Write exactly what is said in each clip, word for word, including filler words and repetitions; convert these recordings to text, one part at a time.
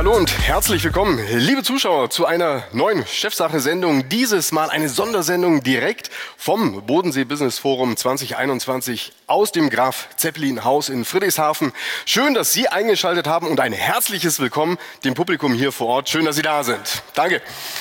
hallo und herzlich willkommen, liebe Zuschauer, zu einer neuen Chefsache-Sendung. Dieses Mal eine Sondersendung direkt vom Bodensee Business Forum zwanzig einundzwanzig aus dem Graf Zeppelin Haus in Friedrichshafen. Schön, dass Sie eingeschaltet haben und ein herzliches Willkommen dem Publikum hier vor Ort. Schön, dass Sie da sind. Danke.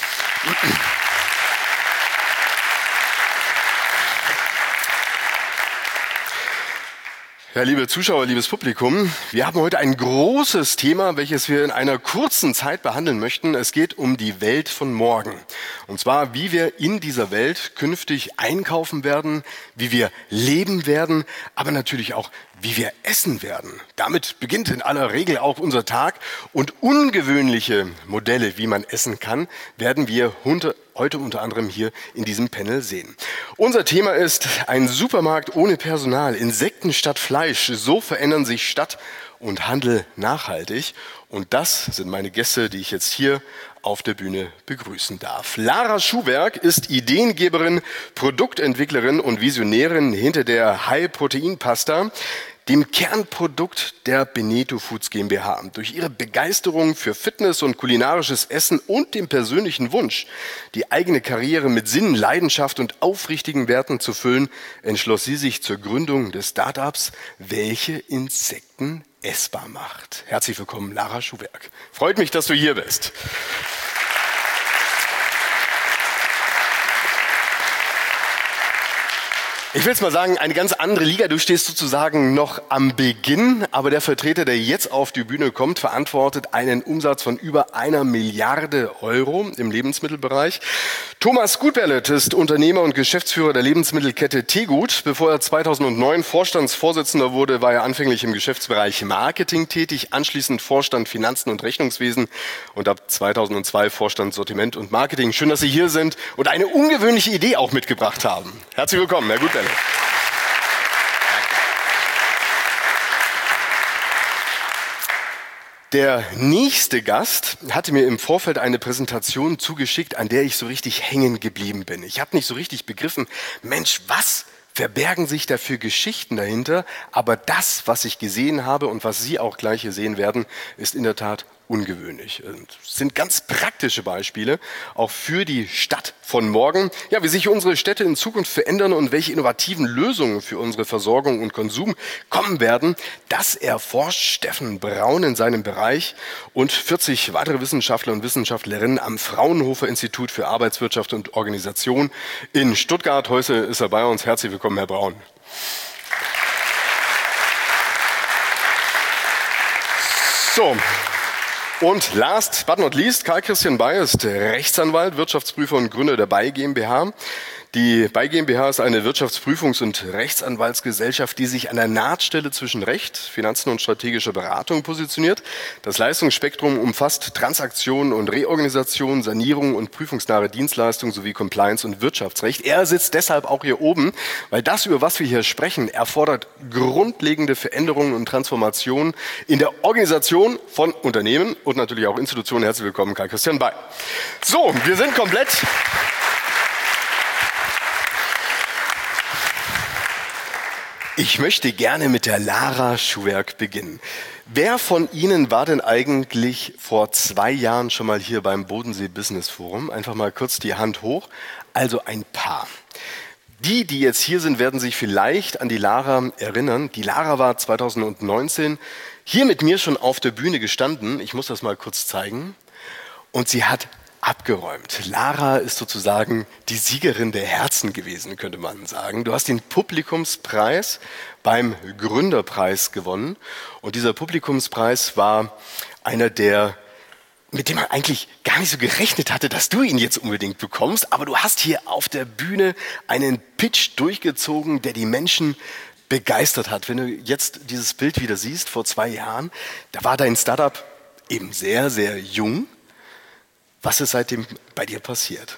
Ja, liebe Zuschauer, liebes Publikum, wir haben heute ein großes Thema, welches wir in einer kurzen Zeit behandeln möchten. Es geht um die Welt von morgen. Und zwar, wie wir in dieser Welt künftig einkaufen werden, wie wir leben werden, aber natürlich auch, wie wir essen werden. Damit beginnt in aller Regel auch unser Tag. Und ungewöhnliche Modelle, wie man essen kann, werden wir heute unter anderem hier in diesem Panel sehen. Unser Thema ist ein Supermarkt ohne Personal, Insekten statt Fleisch. So verändern sich Stadt und Handel nachhaltig. Und das sind meine Gäste, die ich jetzt hier auf der Bühne begrüßen darf. Lara Schuhwerk ist Ideengeberin, Produktentwicklerin und Visionärin hinter der High-Protein-Pasta, dem Kernprodukt der Beneto Foods GmbH. Durch ihre Begeisterung für Fitness und kulinarisches Essen und den persönlichen Wunsch, die eigene Karriere mit Sinn, Leidenschaft und aufrichtigen Werten zu füllen, entschloss sie sich zur Gründung des Startups, welche Insekten essbar macht. Herzlich willkommen, Lara Schuhwerk. Freut mich, dass du hier bist. Ich will es mal sagen, eine ganz andere Liga. Du stehst sozusagen noch am Beginn, aber der Vertreter, der jetzt auf die Bühne kommt, verantwortet einen Umsatz von über einer Milliarde Euro im Lebensmittelbereich. Thomas Gutberlet ist Unternehmer und Geschäftsführer der Lebensmittelkette Tegut. Bevor er zweitausendneun Vorstandsvorsitzender wurde, war er anfänglich im Geschäftsbereich Marketing tätig, anschließend Vorstand Finanzen und Rechnungswesen und ab zweitausendzwei Vorstand Sortiment und Marketing. Schön, dass Sie hier sind und eine ungewöhnliche Idee auch mitgebracht haben. Herzlich willkommen, Herr Gutberlet. Der nächste Gast hatte mir im Vorfeld eine Präsentation zugeschickt, an der ich so richtig hängen geblieben bin. Ich habe nicht so richtig begriffen, Mensch, was verbergen sich da für Geschichten dahinter? Aber das, was ich gesehen habe und was Sie auch gleich hier sehen werden, ist in der Tat ungewöhnlich. Es sind ganz praktische Beispiele, auch für die Stadt von morgen. Ja, wie sich unsere Städte in Zukunft verändern und welche innovativen Lösungen für unsere Versorgung und Konsum kommen werden, das erforscht Steffen Braun in seinem Bereich und vierzig weitere Wissenschaftler und Wissenschaftlerinnen am Fraunhofer Institut für Arbeitswirtschaft und Organisation in Stuttgart. Heute ist er bei uns. Herzlich willkommen, Herr Braun. So. Und last but not least, Karl-Christian Bay ist Rechtsanwalt, Wirtschaftsprüfer und Gründer der Bay GmbH. Die Bay GmbH ist eine Wirtschaftsprüfungs- und Rechtsanwaltsgesellschaft, die sich an der Nahtstelle zwischen Recht, Finanzen und strategischer Beratung positioniert. Das Leistungsspektrum umfasst Transaktionen und Reorganisation, Sanierung und prüfungsnahe Dienstleistungen sowie Compliance und Wirtschaftsrecht. Er sitzt deshalb auch hier oben, weil das, über was wir hier sprechen, erfordert grundlegende Veränderungen und Transformationen in der Organisation von Unternehmen und natürlich auch Institutionen. Herzlich willkommen, Karl-Christian Bay. So, wir sind komplett. Ich möchte gerne mit der Lara Schuhwerk beginnen. Wer von Ihnen war denn eigentlich vor zwei Jahren schon mal hier beim Bodensee Business Forum? Einfach mal kurz die Hand hoch. Also ein paar. Die, die jetzt hier sind, werden sich vielleicht an die Lara erinnern. Die Lara war zweitausendneunzehn hier mit mir schon auf der Bühne gestanden. Ich muss das mal kurz zeigen. Und sie hat abgeräumt. Lara ist sozusagen die Siegerin der Herzen gewesen, könnte man sagen. Du hast den Publikumspreis beim Gründerpreis gewonnen. Und dieser Publikumspreis war einer der, mit dem man eigentlich gar nicht so gerechnet hatte, dass du ihn jetzt unbedingt bekommst. Aber du hast hier auf der Bühne einen Pitch durchgezogen, der die Menschen begeistert hat. Wenn du jetzt dieses Bild wieder siehst, vor zwei Jahren, da war dein Startup eben sehr, sehr jung. Was ist seitdem bei dir passiert?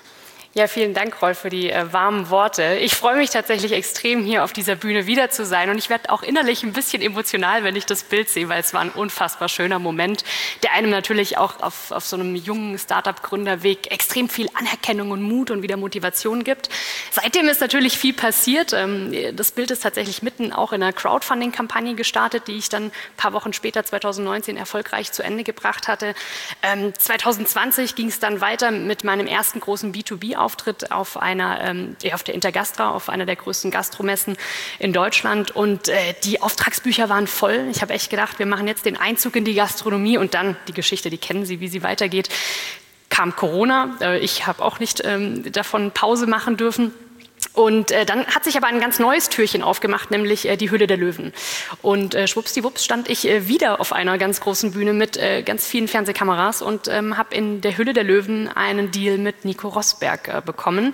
Ja, vielen Dank, Rolf, für die äh, warmen Worte. Ich freue mich tatsächlich extrem, hier auf dieser Bühne wieder zu sein. Und ich werde auch innerlich ein bisschen emotional, wenn ich das Bild sehe, weil es war ein unfassbar schöner Moment, der einem natürlich auch auf, auf so einem jungen Start-up-Gründerweg extrem viel Anerkennung und Mut und wieder Motivation gibt. Seitdem ist natürlich viel passiert. Ähm, das Bild ist tatsächlich mitten auch in einer Crowdfunding-Kampagne gestartet, die ich dann ein paar Wochen später, zwanzig neunzehn, erfolgreich zu Ende gebracht hatte. Ähm, zwanzig zwanzig ging es dann weiter mit meinem ersten großen B zwei B-Auftritt auf einer, ähm, auf der Intergastra, auf einer der größten Gastromessen in Deutschland. Und äh, die Auftragsbücher waren voll. Ich habe echt gedacht, wir machen jetzt den Einzug in die Gastronomie und dann die Geschichte, die kennen Sie, wie sie weitergeht. Kam Corona. Äh, ich habe auch nicht ähm, davon Pause machen dürfen. Und äh, dann hat sich aber ein ganz neues Türchen aufgemacht, nämlich äh, die Höhle der Löwen. Und äh, schwuppsdiwupps stand ich äh, wieder auf einer ganz großen Bühne mit äh, ganz vielen Fernsehkameras und ähm, habe in der Höhle der Löwen einen Deal mit Nico Rosberg äh, bekommen.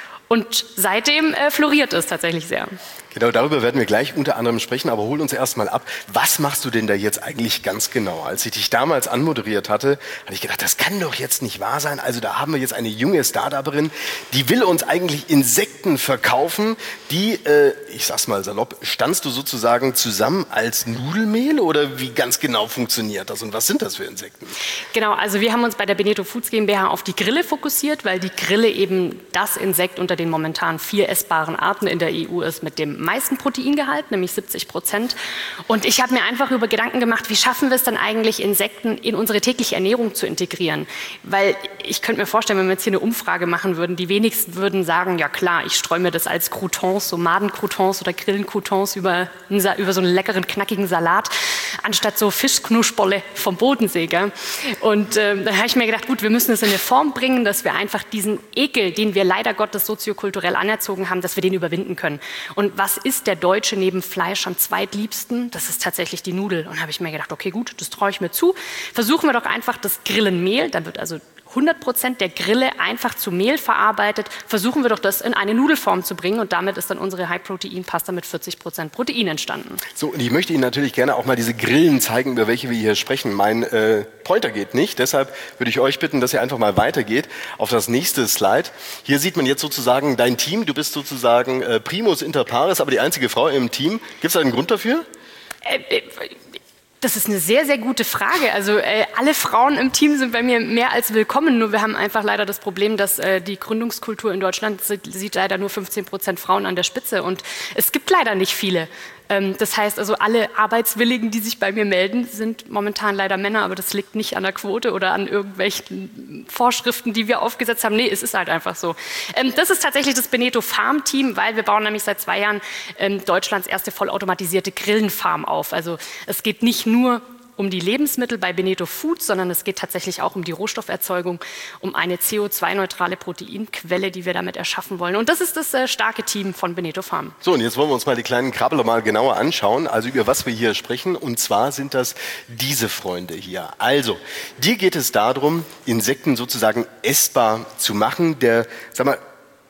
Und seitdem äh, floriert es tatsächlich sehr. Genau, darüber werden wir gleich unter anderem sprechen, aber hol uns erst mal ab. Was machst du denn da jetzt eigentlich ganz genau? Als ich dich damals anmoderiert hatte, hatte ich gedacht, das kann doch jetzt nicht wahr sein. Also da haben wir jetzt eine junge Start-Uperin, die will uns eigentlich Insekten verkaufen. Die, äh, ich sag's mal salopp, standst du sozusagen zusammen als Nudelmehl oder wie ganz genau funktioniert das und was sind das für Insekten? Genau, also wir haben uns bei der Beneto Foods GmbH auf die Grille fokussiert, weil die Grille eben das Insekt unter den momentan vier essbaren Arten in der E U ist mit dem meisten Proteingehalt, nämlich siebzig Prozent. Und ich habe mir einfach über Gedanken gemacht, wie schaffen wir es dann eigentlich, Insekten in unsere tägliche Ernährung zu integrieren? Weil ich könnte mir vorstellen, wenn wir jetzt hier eine Umfrage machen würden, die wenigsten würden sagen, ja klar, ich streue mir das als Croutons, so Madencroutons oder Grillencroutons über, über so einen leckeren, knackigen Salat, anstatt so Fischknuschbolle vom Bodensee. Gell? Und äh, da habe ich mir gedacht, gut, wir müssen es in eine Form bringen, dass wir einfach diesen Ekel, den wir leider Gottes soziokulturell anerzogen haben, dass wir den überwinden können. Und was ist der Deutsche neben Fleisch am zweitliebsten? Das ist tatsächlich die Nudel. Und da habe ich mir gedacht, okay, gut, das traue ich mir zu. Versuchen wir doch einfach das Grillenmehl, dann wird also hundert Prozent der Grille einfach zu Mehl verarbeitet. Versuchen wir doch das in eine Nudelform zu bringen und damit ist dann unsere High-Protein-Pasta mit vierzig Prozent Protein entstanden. So, und ich möchte Ihnen natürlich gerne auch mal diese Grillen zeigen, über welche wir hier sprechen. Mein äh, Pointer geht nicht, deshalb würde ich euch bitten, dass ihr einfach mal weitergeht auf das nächste Slide. Hier sieht man jetzt sozusagen dein Team. Du bist sozusagen äh, Primus inter pares, aber die einzige Frau im Team. Gibt es da einen Grund dafür? Äh, äh, Das ist eine sehr, sehr gute Frage. Also äh, alle Frauen im Team sind bei mir mehr als willkommen. Nur wir haben einfach leider das Problem, dass äh, die Gründungskultur in Deutschland sieht, sieht leider nur fünfzehn Prozent Frauen an der Spitze. Und es gibt leider nicht viele. Ähm, das heißt also, alle Arbeitswilligen, die sich bei mir melden, sind momentan leider Männer. Aber das liegt nicht an der Quote oder an irgendwelchen Vorschriften, die wir aufgesetzt haben. Nee, es ist halt einfach so. Ähm, das ist tatsächlich das Beneto Farm Team, weil wir bauen nämlich seit zwei Jahren ähm, Deutschlands erste vollautomatisierte Grillenfarm auf. Also es geht nicht nur um die Lebensmittel bei Beneto Foods, sondern es geht tatsächlich auch um die Rohstofferzeugung, um eine C O zwei neutrale Proteinquelle, die wir damit erschaffen wollen. Und das ist das äh, starke Team von Beneto Farm. So, und jetzt wollen wir uns mal die kleinen Krabbler mal genauer anschauen, also über was wir hier sprechen. Und zwar sind das diese Freunde hier. Also, dir geht es darum, Insekten sozusagen essbar zu machen. Der, sag mal,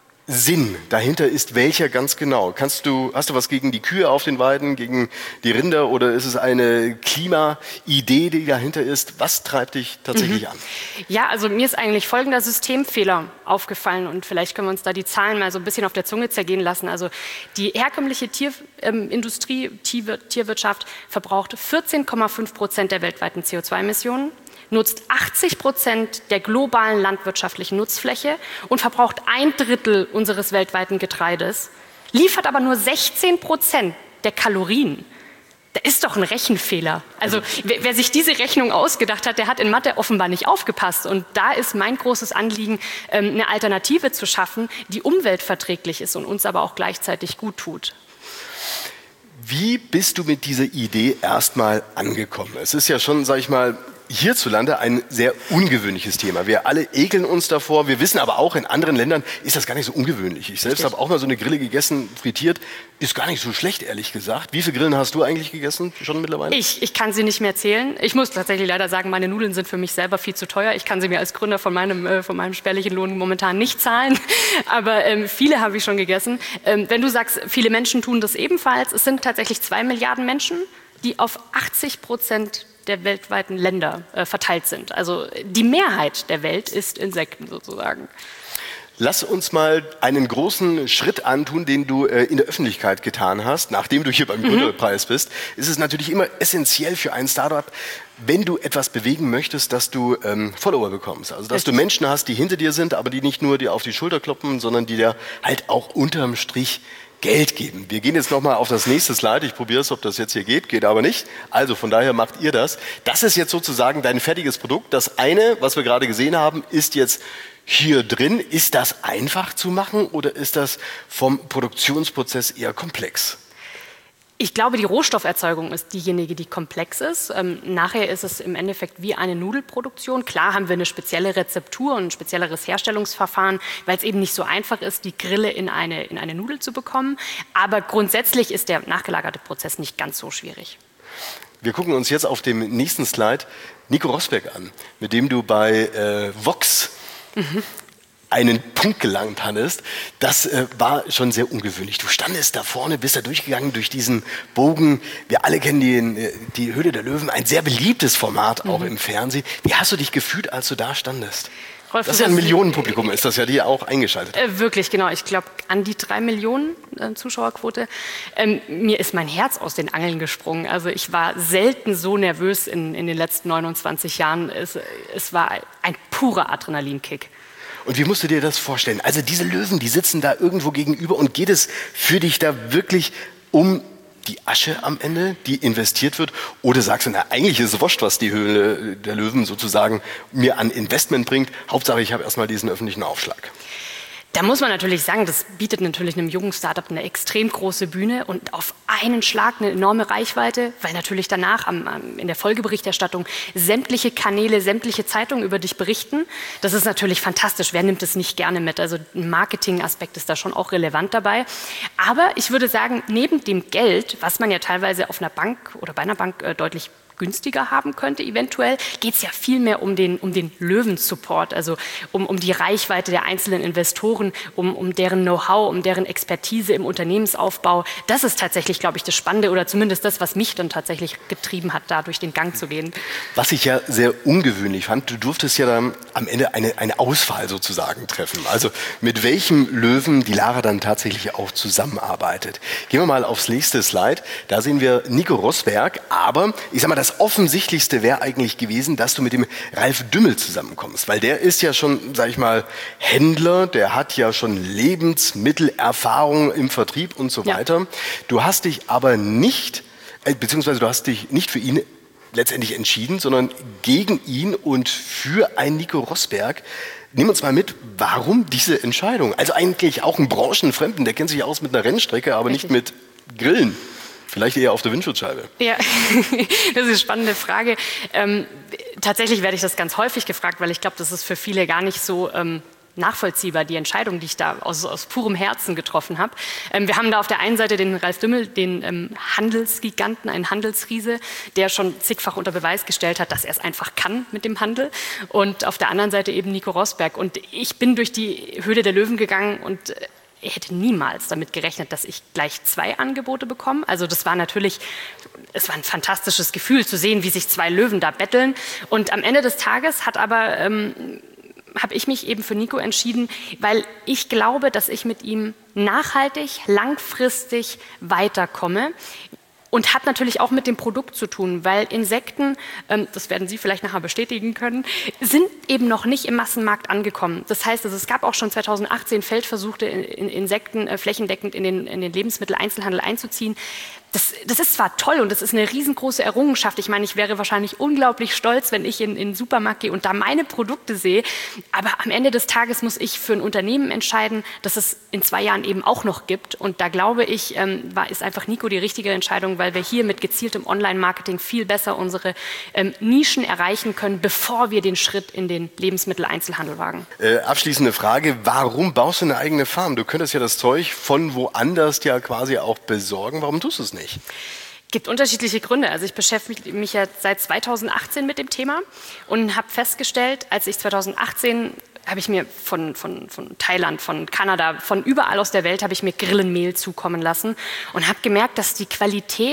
Sinn dahinter ist welcher ganz genau? Kannst du, hast du was gegen die Kühe auf den Weiden, gegen die Rinder oder ist es eine Klimaidee, die dahinter ist? Was treibt dich tatsächlich mhm. an? Ja, also mir ist eigentlich folgender Systemfehler aufgefallen und vielleicht können wir uns da die Zahlen mal so ein bisschen auf der Zunge zergehen lassen. Also die herkömmliche Tierindustrie, ähm, Tier, Tierwirtschaft verbraucht vierzehn Komma fünf Prozent der weltweiten C O zwei Emissionen. Nutzt achtzig Prozent der globalen landwirtschaftlichen Nutzfläche und verbraucht ein Drittel unseres weltweiten Getreides, liefert aber nur sechzehn Prozent der Kalorien. Da ist doch ein Rechenfehler. Also wer, wer sich diese Rechnung ausgedacht hat, der hat in Mathe offenbar nicht aufgepasst. Und da ist mein großes Anliegen, eine Alternative zu schaffen, die umweltverträglich ist und uns aber auch gleichzeitig gut tut. Wie bist du mit dieser Idee erstmal angekommen? Es ist ja schon, sag ich mal, hierzulande ein sehr ungewöhnliches Thema. Wir alle ekeln uns davor. Wir wissen aber auch, in anderen Ländern ist das gar nicht so ungewöhnlich. Ich selbst habe auch mal so eine Grille gegessen, frittiert. Ist gar nicht so schlecht, ehrlich gesagt. Wie viele Grillen hast du eigentlich gegessen schon mittlerweile? Ich, ich kann sie nicht mehr zählen. Ich muss tatsächlich leider sagen, meine Nudeln sind für mich selber viel zu teuer. Ich kann sie mir als Gründer von meinem, äh, von meinem spärlichen Lohn momentan nicht zahlen. Aber ähm, viele habe ich schon gegessen. Ähm, wenn du sagst, viele Menschen tun das ebenfalls, es sind tatsächlich zwei Milliarden Menschen, die auf achtzig Prozent der weltweiten Länder äh, verteilt sind. Also die Mehrheit der Welt isst Insekten sozusagen. Lass uns mal einen großen Schritt antun, den du äh, in der Öffentlichkeit getan hast. Nachdem du hier beim Gründerpreis bist, ist es natürlich immer essentiell für ein Startup, wenn du etwas bewegen möchtest, dass du ähm, Follower bekommst. Also dass Richtig. du Menschen hast, die hinter dir sind, aber die nicht nur dir auf die Schulter kloppen, sondern die dir halt auch unterm Strich Geld geben. Wir gehen jetzt nochmal auf das nächste Slide. Ich probiere es, ob das jetzt hier geht, geht aber nicht. Also von daher macht ihr das. Das ist jetzt sozusagen dein fertiges Produkt. Das eine, was wir gerade gesehen haben, ist jetzt hier drin. Ist das einfach zu machen oder ist das vom Produktionsprozess eher komplex? Ich glaube, die Rohstofferzeugung ist diejenige, die komplex ist. Ähm, nachher ist es im Endeffekt wie eine Nudelproduktion. Klar haben wir eine spezielle Rezeptur und ein spezielleres Herstellungsverfahren, weil es eben nicht so einfach ist, die Grille in eine, in eine Nudel zu bekommen. Aber grundsätzlich ist der nachgelagerte Prozess nicht ganz so schwierig. Wir gucken uns jetzt auf dem nächsten Slide Nico Rosberg an, mit dem du bei äh, Vox mhm. einen Punkt gelangt hattest. Das äh, war schon sehr ungewöhnlich. Du standest da vorne, bist da durchgegangen durch diesen Bogen. Wir alle kennen die, die Höhle der Löwen, ein sehr beliebtes Format auch mhm. im Fernsehen. Wie hast du dich gefühlt, als du da standest? Rolf, das ist ja ein Millionenpublikum, ist das ja die auch eingeschaltet. Äh, wirklich, genau. Ich glaube, an die drei Millionen äh, Zuschauerquote. Ähm, mir ist mein Herz aus den Angeln gesprungen. Also ich war selten so nervös in, in den letzten neunundzwanzig Jahren. Es, es war ein purer Adrenalinkick. Und wie musst du dir das vorstellen? Also diese Löwen, die sitzen da irgendwo gegenüber und geht es für dich da wirklich um die Asche am Ende, die investiert wird? Oder sagst du, na, eigentlich ist es wurscht, was die Höhle der Löwen sozusagen mir an Investment bringt. Hauptsache, ich habe erstmal diesen öffentlichen Aufschlag. Da muss man natürlich sagen, das bietet natürlich einem jungen Startup eine extrem große Bühne und auf einen Schlag eine enorme Reichweite, weil natürlich danach am, am, in der Folgeberichterstattung sämtliche Kanäle, sämtliche Zeitungen über dich berichten. Das ist natürlich fantastisch. Wer nimmt es nicht gerne mit? Also ein Marketingaspekt ist da schon auch relevant dabei. Aber ich würde sagen, neben dem Geld, was man ja teilweise auf einer Bank oder bei einer Bank äh, deutlich günstiger haben könnte, eventuell, geht es ja viel mehr um den, um den Löwen-Support, also um, um die Reichweite der einzelnen Investoren, um, um deren Know-how, um deren Expertise im Unternehmensaufbau. Das ist tatsächlich, glaube ich, das Spannende oder zumindest das, was mich dann tatsächlich getrieben hat, da durch den Gang zu gehen. Was ich ja sehr ungewöhnlich fand, du durftest ja dann am Ende eine, eine Auswahl sozusagen treffen. Also mit welchem Löwen die Lara dann tatsächlich auch zusammenarbeitet. Gehen wir mal aufs nächste Slide. Da sehen wir Nico Rosberg, aber ich sag mal, das Offensichtlichste wäre eigentlich gewesen, dass du mit dem Ralf Dümmel zusammenkommst, weil der ist ja schon, sag ich mal, Händler, der hat ja schon Lebensmittelerfahrung im Vertrieb und so weiter. Ja. Du hast dich aber nicht, äh, beziehungsweise du hast dich nicht für ihn letztendlich entschieden, sondern gegen ihn und für einen Nico Rosberg. Nimm uns mal mit, warum diese Entscheidung? Also eigentlich auch ein Branchenfremden, der kennt sich aus mit einer Rennstrecke, aber Richtig. nicht mit Grillen. Vielleicht eher auf der Windschutzscheibe. Ja, das ist eine spannende Frage. Ähm, tatsächlich werde ich das ganz häufig gefragt, weil ich glaube, das ist für viele gar nicht so ähm, nachvollziehbar, die Entscheidung, die ich da aus, aus purem Herzen getroffen habe. Ähm, wir haben da auf der einen Seite den Ralf Dümmel, den ähm, Handelsgiganten, einen Handelsriese, der schon zigfach unter Beweis gestellt hat, dass er es einfach kann mit dem Handel. Und auf der anderen Seite eben Nico Rosberg. Und ich bin durch die Höhle der Löwen gegangen und äh, ich hätte niemals damit gerechnet, dass ich gleich zwei Angebote bekomme. Also das war natürlich, es war ein fantastisches Gefühl zu sehen, wie sich zwei Löwen da betteln. Und am Ende des Tages hat aber, ähm, habe ich mich eben für Nico entschieden, weil ich glaube, dass ich mit ihm nachhaltig, langfristig weiterkomme. Und hat natürlich auch mit dem Produkt zu tun, weil Insekten, ähm, das werden Sie vielleicht nachher bestätigen können, sind eben noch nicht im Massenmarkt angekommen. Das heißt, also es gab auch schon zweitausendachtzehn Feldversuche, in, in Insekten äh, flächendeckend in den, in den Lebensmitteleinzelhandel einzuziehen. Das, das ist zwar toll und das ist eine riesengroße Errungenschaft. Ich meine, ich wäre wahrscheinlich unglaublich stolz, wenn ich in, in den Supermarkt gehe und da meine Produkte sehe. Aber am Ende des Tages muss ich für ein Unternehmen entscheiden, das es in zwei Jahren eben auch noch gibt. Und da glaube ich, ähm, war, ist einfach Nico die richtige Entscheidung, weil wir hier mit gezieltem Online-Marketing viel besser unsere ähm, Nischen erreichen können, bevor wir den Schritt in den Lebensmitteleinzelhandel wagen. Äh, abschließende Frage, warum baust du eine eigene Farm? Du könntest ja das Zeug von woanders ja quasi auch besorgen. Warum tust du es nicht? Es gibt unterschiedliche Gründe. Also ich beschäftige mich ja seit zweitausendachtzehn mit dem Thema und habe festgestellt, als ich zweitausendachtzehn habe ich mir von, von, von Thailand, von Kanada, von überall aus der Welt habe ich mir Grillenmehl zukommen lassen und habe gemerkt, dass die Qualität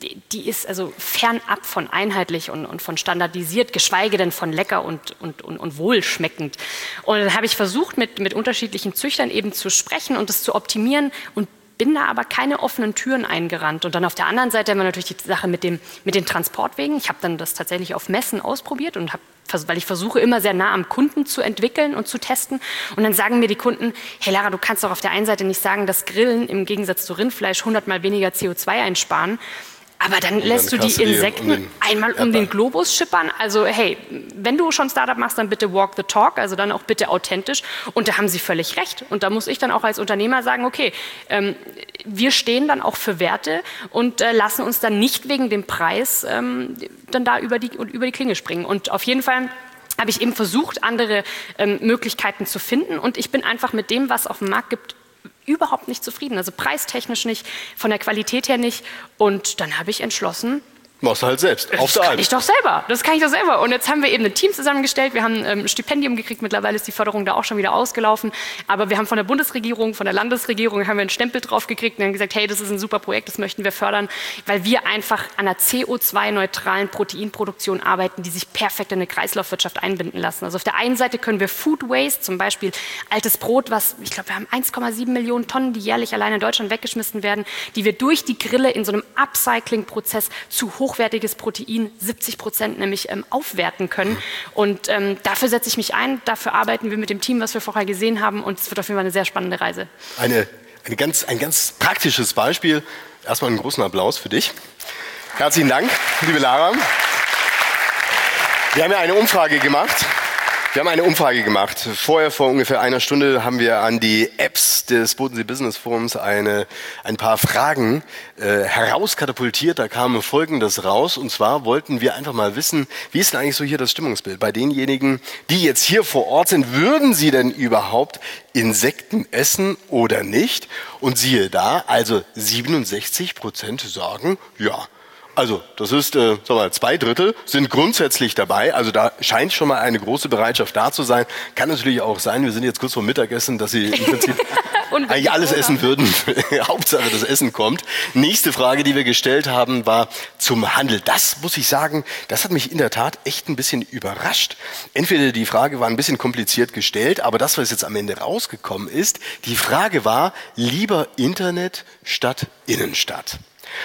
die, die ist also fernab von einheitlich und, und von standardisiert, geschweige denn von lecker und, und, und, und wohlschmeckend. Und dann habe ich versucht, mit, mit unterschiedlichen Züchtern eben zu sprechen und das zu optimieren und bin da aber keine offenen Türen eingerannt. Und dann auf der anderen Seite haben wir natürlich die Sache mit, dem, mit den Transportwegen. Ich habe dann das tatsächlich auf Messen ausprobiert und habe, weil ich versuche, immer sehr nah am Kunden zu entwickeln und zu testen. Und dann sagen mir die Kunden, hey Lara, du kannst doch auf der einen Seite nicht sagen, dass Grillen im Gegensatz zu Rindfleisch hundertmal weniger C O zwei einsparen. Aber dann und lässt dann du die Insekten um einmal um Erdball. den Globus schippern. Also hey, wenn du schon Startup machst, dann bitte walk the talk, also dann auch bitte authentisch. Und da haben sie völlig recht. Und da muss ich dann auch als Unternehmer sagen, okay, ähm, wir stehen dann auch für Werte und äh, lassen uns dann nicht wegen dem Preis ähm, dann da über die, über die Klinge springen. Und auf jeden Fall habe ich eben versucht, andere ähm, Möglichkeiten zu finden. Und ich bin einfach mit dem, was auf dem Markt gibt, überhaupt nicht zufrieden. Also preistechnisch nicht, von der Qualität her nicht. Und dann habe ich entschlossen, machst du halt selbst, auf das der kann Alp. ich doch selber. Das kann ich doch selber. Und jetzt haben wir eben ein Team zusammengestellt. Wir haben ähm, ein Stipendium gekriegt. Mittlerweile ist die Förderung da auch schon wieder ausgelaufen. Aber wir haben von der Bundesregierung, von der Landesregierung haben wir einen Stempel drauf gekriegt und haben gesagt, hey, das ist ein super Projekt, das möchten wir fördern, weil wir einfach an einer C O zwei neutralen Proteinproduktion arbeiten, die sich perfekt in eine Kreislaufwirtschaft einbinden lassen. Also auf der einen Seite können wir Food Waste, zum Beispiel altes Brot, was, ich glaube, wir haben eins Komma sieben Millionen Tonnen, die jährlich allein in Deutschland weggeschmissen werden, die wir durch die Grille in so einem Upcycling-Prozess zu hochwertiges Protein, siebzig Prozent nämlich ähm, aufwerten können. Und ähm, dafür setze ich mich ein, dafür arbeiten wir mit dem Team, was wir vorher gesehen haben, und es wird auf jeden Fall eine sehr spannende Reise. Eine, eine ganz, ein ganz praktisches Beispiel. Erstmal einen großen Applaus für dich. Herzlichen Dank, liebe Lara. Wir haben ja eine Umfrage gemacht. Wir haben eine Umfrage gemacht. Vorher, vor ungefähr einer Stunde, haben wir an die Apps des Bodensee Business Forums eine, ein paar Fragen äh, herauskatapultiert. Da kam Folgendes raus. Und zwar wollten wir einfach mal wissen, wie ist denn eigentlich so hier das Stimmungsbild bei denjenigen, die jetzt hier vor Ort sind? Würden sie denn überhaupt Insekten essen oder nicht? Und siehe da, also siebenundsechzig Prozent sagen ja. Also, das ist, äh, sag mal, zwei Drittel sind grundsätzlich dabei. Also da scheint schon mal eine große Bereitschaft da zu sein. Kann natürlich auch sein, wir sind jetzt kurz vor Mittagessen, dass Sie im Prinzip eigentlich alles essen würden. Hauptsache, das Essen kommt. Nächste Frage, die wir gestellt haben, war zum Handel. Das muss ich sagen, das hat mich in der Tat echt ein bisschen überrascht. Entweder die Frage war ein bisschen kompliziert gestellt, aber das, was jetzt am Ende rausgekommen ist, die Frage war, lieber Internet statt Innenstadt.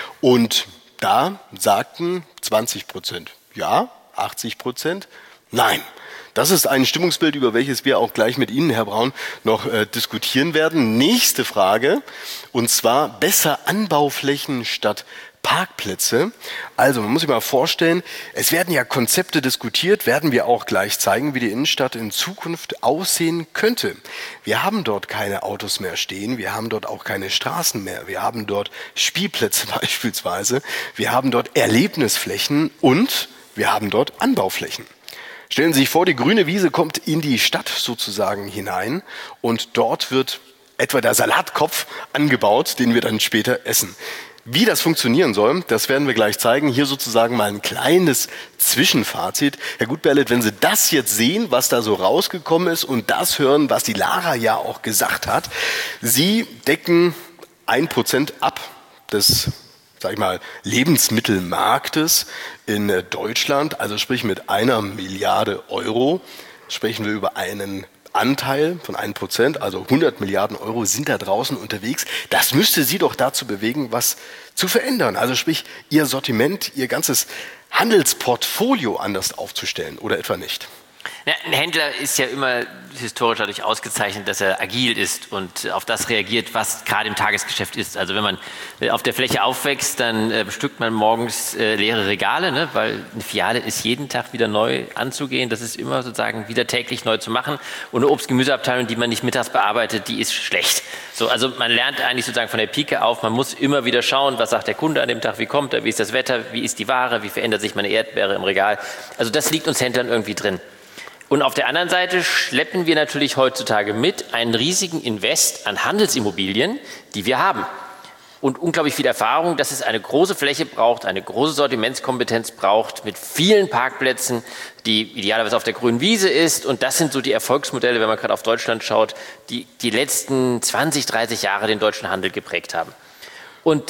Und da sagten zwanzig Prozent ja, achtzig Prozent nein. Das ist ein Stimmungsbild, über welches wir auch gleich mit Ihnen, Herr Braun, noch äh, diskutieren werden. Nächste Frage, und zwar besser Anbauflächen statt Parkplätze. Also man muss sich mal vorstellen, es werden ja Konzepte diskutiert, werden wir auch gleich zeigen, wie die Innenstadt in Zukunft aussehen könnte. Wir haben dort keine Autos mehr stehen, wir haben dort auch keine Straßen mehr, wir haben dort Spielplätze beispielsweise, wir haben dort Erlebnisflächen und wir haben dort Anbauflächen. Stellen Sie sich vor, die grüne Wiese kommt in die Stadt sozusagen hinein und dort wird etwa der Salatkopf angebaut, den wir dann später essen. Wie das funktionieren soll, das werden wir gleich zeigen. Hier sozusagen mal ein kleines Zwischenfazit. Herr Gutberlet, wenn Sie das jetzt sehen, was da so rausgekommen ist und das hören, was die Lara ja auch gesagt hat, Sie decken ein Prozent ab des, sag ich mal, Lebensmittelmarktes in Deutschland, also sprich mit einer Milliarde Euro, sprechen wir über einen Anteil von einem Prozent, also hundert Milliarden Euro sind da draußen unterwegs. Das müsste Sie doch dazu bewegen, was zu verändern. Also sprich, Ihr Sortiment, Ihr ganzes Handelsportfolio anders aufzustellen oder etwa nicht. Ja, ein Händler ist ja immer historisch dadurch ausgezeichnet, dass er agil ist und auf das reagiert, was gerade im Tagesgeschäft ist. Also wenn man auf der Fläche aufwächst, dann äh, bestückt man morgens äh, leere Regale, ne? Weil eine Filiale ist jeden Tag wieder neu anzugehen. Das ist immer sozusagen wieder täglich neu zu machen. Und eine Obst-Gemüseabteilung, die man nicht mittags bearbeitet, die ist schlecht. So, also man lernt eigentlich sozusagen von der Pike auf, man muss immer wieder schauen, was sagt der Kunde an dem Tag, wie kommt er, wie ist das Wetter, wie ist die Ware, wie verändert sich meine Erdbeere im Regal. Also das liegt uns Händlern irgendwie drin. Und auf der anderen Seite schleppen wir natürlich heutzutage mit einen riesigen Invest an Handelsimmobilien, die wir haben. Und unglaublich viel Erfahrung, dass es eine große Fläche braucht, eine große Sortimentskompetenz braucht, mit vielen Parkplätzen, die idealerweise auf der grünen Wiese ist. Und das sind so die Erfolgsmodelle, wenn man gerade auf Deutschland schaut, die die letzten zwanzig, dreißig Jahre den deutschen Handel geprägt haben. Und